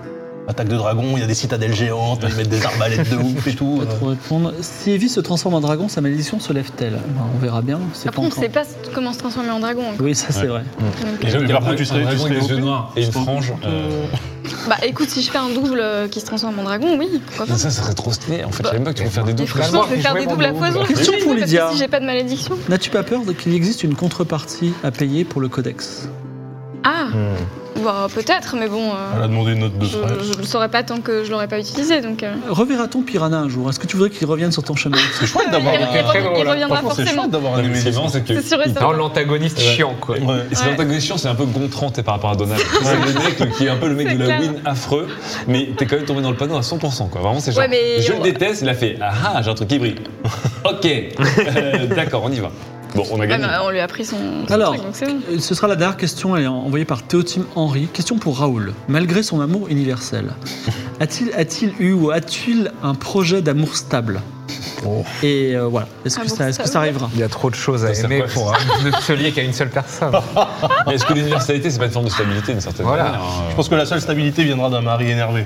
attaque de dragon, il y a des citadelles géantes, ils mettent des arbalètes de ouf et tout. Pas trop répondre. Si Evie se transforme en dragon, sa malédiction se lève-t-elle? Ben, on verra bien. C'est Après, pas on encore. sait pas comment se transformer en dragon. Oui, ça c'est Ouais. vrai. Donc, Et Et donc, après, un tu serais- dragon tu avec serais des yeux O P? noirs et une frange. euh, Bah écoute, si je fais un double euh, qui se transforme en dragon, oui, pourquoi pas. mais ça, ça serait trop stylé. En fait, je Bah, savais même pas que tu peux faire des Et doubles. franchement, je vais Fais faire jouer des mon doubles à double. foison. Question Oui, pour parce que Lydia. Si j'ai pas de malédiction. N'as-tu pas peur de qu'il existe une contrepartie à payer pour le codex? Ah, Hmm. bah peut-être, mais bon, euh, Elle a demandé une note de je, frais. je le saurais pas tant que je l'aurais pas utilisé, donc. euh, Reverra-t-on Piranha un jour? Est-ce que tu voudrais qu'il revienne sur ton chemin? C'est chouette d'avoir il, un... il très revi- drôle, il là. reviendra Franchement, c'est forcément. chouette d'avoir un Non, mais c'est Némésis. marrant, c'est que. C'est sûr et il certain. Non, l'antagoniste Ouais. chiant, quoi. Ouais. Et c'est Ouais. l'antagoniste chiant, c'est un peu Gontran t'es par rapport à Donald. C'est le mec qui est un peu le mec C'est de la clair. win affreux, mais t'es quand même tombé dans le panneau à cent pour cent quoi. Vraiment c'est genre. Ouais, mais je on- le déteste, il a fait ah ah j'ai un truc qui brille. Ok, Euh, d'accord on y va. Bon on a Ouais, gagné. bah, on lui a pris son, son Alors, truc, donc c'est bon. euh, ce sera la dernière question, elle est envoyée par Théotime Henry. Question pour Raoul. Malgré son amour universel, a-t-il a-t-il eu ou a-t-il un projet d'amour stable? Oh. Et euh, voilà, est-ce que, Amour ça, est-ce que ça stable. arrivera? Il y a trop de choses à Ça aimer sert pour euh, ne se lier qu'à une seule personne. Mais est-ce que l'universalité c'est pas une forme de stabilité d'une certaine Voilà. manière hein, Je pense que la seule stabilité viendra d'un mari énervé.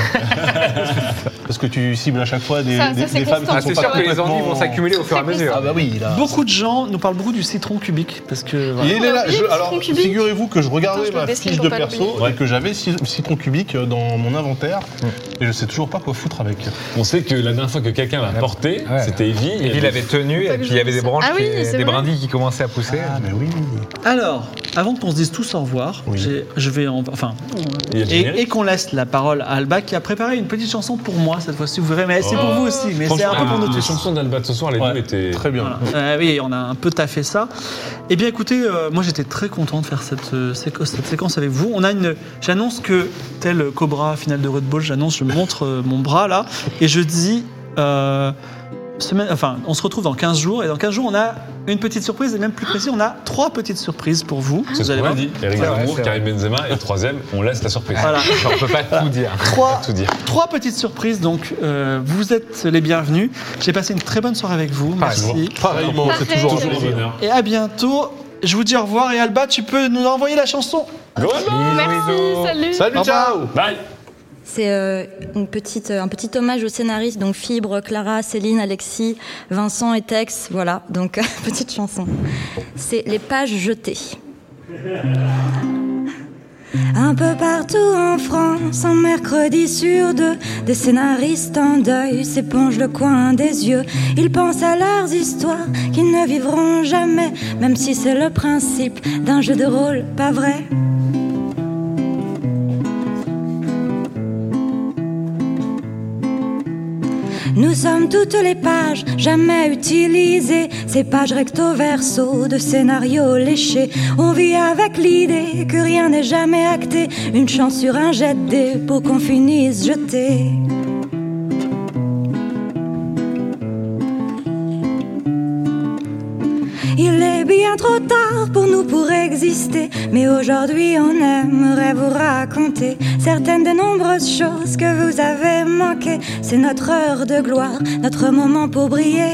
Parce que tu cibles à chaque fois des, Ça- des- ça, c'est des femmes constant. qui Ah, sont c'est pas sûr que les complètement- envies vont s'accumuler au fur et à C'est mesure. Ah bah oui, là. Beaucoup de gens nous parlent beaucoup du citron cubique, parce que... voilà. Il est là. Oui, je- citron alors, cubique. figurez-vous que je regardais Attends, je le ma dessine fiche pour de pas perso l'oublier. et que j'avais ci- citron cubique dans mon inventaire et je sais toujours pas quoi foutre avec. On sait que la dernière fois que quelqu'un l'a porté, Ouais. c'était Evie. Et puis il avait tenu, Pas et que puis je il y avait dise des ça. branches, Ah oui, qui- c'est des vrai. brindilles qui commençaient à pousser. Ah mais oui. Alors, avant qu'on se dise tous au revoir, Oui. j'ai- je vais en- enfin, Il y a le et, générique. et qu'on laisse la parole à Alba qui a préparé une petite chanson pour moi cette fois-ci. Vous verrez, mais c'est pour vous aussi, mais c'est un peu pour nous les tous. chansons d'Alba de ce soir, les Ouais, deux étaient. Très bien. Voilà. Euh, oui, on a un peu taffé ça. Eh bien, écoutez, euh, moi j'étais très content de faire cette, euh, séqu- cette séquence avec vous. On a une, j'annonce que tel Cobra finale de Red Bull, j'annonce, je montre euh, mon bras là et je dis. euh, Semaine, enfin, on se retrouve dans quinze jours et dans quinze jours on a une petite surprise et même plus précis on a trois petites surprises pour vous. C'est Vous ce allez qu'on a voir. dit. Eric C'est vrai, Zemmour, c'est Karim Benzema et le troisième, on laisse la surprise. Voilà. On peut pas tout dire. Trois, Tout dire. trois petites surprises donc euh, vous êtes les bienvenus. J'ai passé une très bonne soirée avec vous. Merci. Pareillement, c'est Parfait. toujours un Toujours au plaisir. bonheur. Et à bientôt. Je vous dis au revoir et Alba, tu peux nous envoyer la chanson. Go Alba. Merci, salut. Salut, Au revoir. ciao. Bye. C'est euh, une petite, euh, un petit hommage aux scénaristes, donc Fibre, Clara, Céline, Alexis, Vincent et Tex. Voilà, donc petite chanson. C'est Les pages jetées. Un peu partout en France, un mercredi sur deux, des scénaristes en deuil s'épongent le coin des yeux. Ils pensent à leurs histoires qu'ils ne vivront jamais, même si c'est le principe d'un jeu de rôle pas vrai. Nous sommes toutes les pages jamais utilisées, ces pages recto verso de scénarios léchés. On vit avec l'idée que rien n'est jamais acté, une chance sur un jet de dés pour qu'on finisse jeté. Il est bien trop tard pour nous pour exister, mais aujourd'hui on aimerait vous raconter certaines des nombreuses choses que vous avez manquées. C'est notre heure de gloire, notre moment pour briller.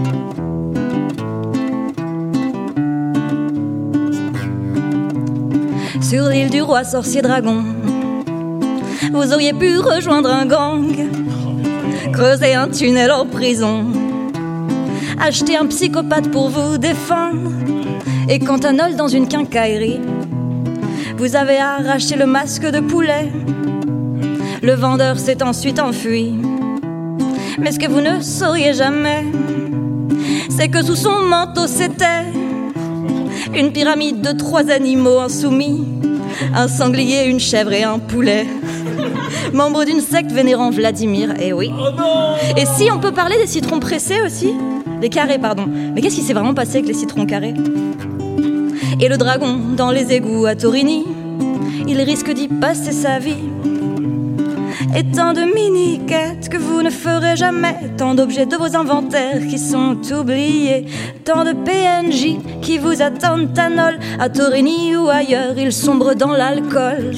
Sur l'île du roi sorcier dragon, vous auriez pu rejoindre un gang, creuser un tunnel en prison, acheter un psychopathe pour vous défendre. Et quand un ol dans une quincaillerie, vous avez arraché le masque de poulet. Le vendeur s'est ensuite enfui. Mais ce que vous ne sauriez jamais, c'est que sous son manteau c'était une pyramide de trois animaux insoumis, un sanglier, une chèvre et un poulet. Membre d'une secte vénérant Vladimir, eh oui. Et si on peut parler des citrons pressés aussi? Les carrés, pardon. Mais qu'est-ce qui s'est vraiment passé avec les citrons carrés? Et le dragon dans les égouts à Torigny, il risque d'y passer sa vie. Et tant de mini-quêtes que vous ne ferez jamais, tant d'objets de vos inventaires qui sont oubliés, tant de P N J qui vous attendent à Nol, à Torigny ou ailleurs, ils sombrent dans l'alcool.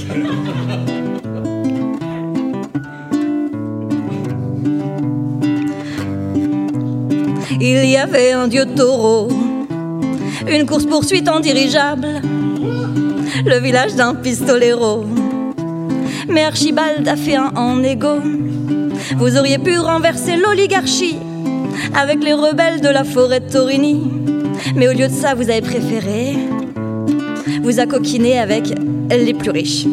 Il y avait un dieu taureau, une course-poursuite en dirigeable, le village d'un pistolero. mais Archibald a fait un en égo. Vous auriez pu renverser l'oligarchie avec les rebelles de la forêt de Torini. Mais au lieu de ça, vous avez préféré vous accoquiner avec les plus riches.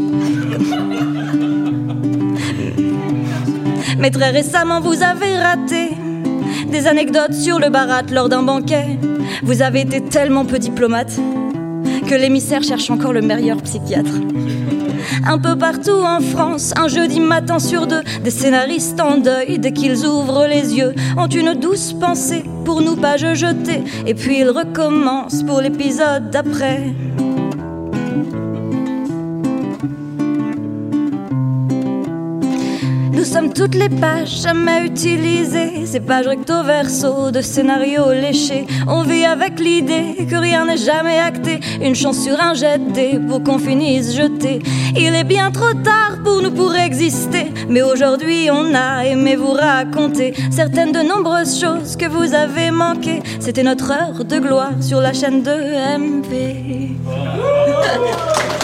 Mais très récemment, vous avez raté des anecdotes sur le barat lors d'un banquet. Vous avez été tellement peu diplomate que l'émissaire cherche encore le meilleur psychiatre. Un peu partout en France, un jeudi matin sur deux, des scénaristes en deuil, dès qu'ils ouvrent les yeux, ont une douce pensée pour nous pages jetées. Et puis ils recommencent pour l'épisode d'après. Nous sommes toutes les pages jamais utilisées, ces pages recto verso de scénarios léchés. On vit avec l'idée que rien n'est jamais acté, une chance sur un jet de dés pour qu'on finisse jeté. Il est bien trop tard pour nous pour exister, mais aujourd'hui on a aimé vous raconter certaines de nombreuses choses que vous avez manquées. C'était notre heure de gloire sur la chaîne de M P.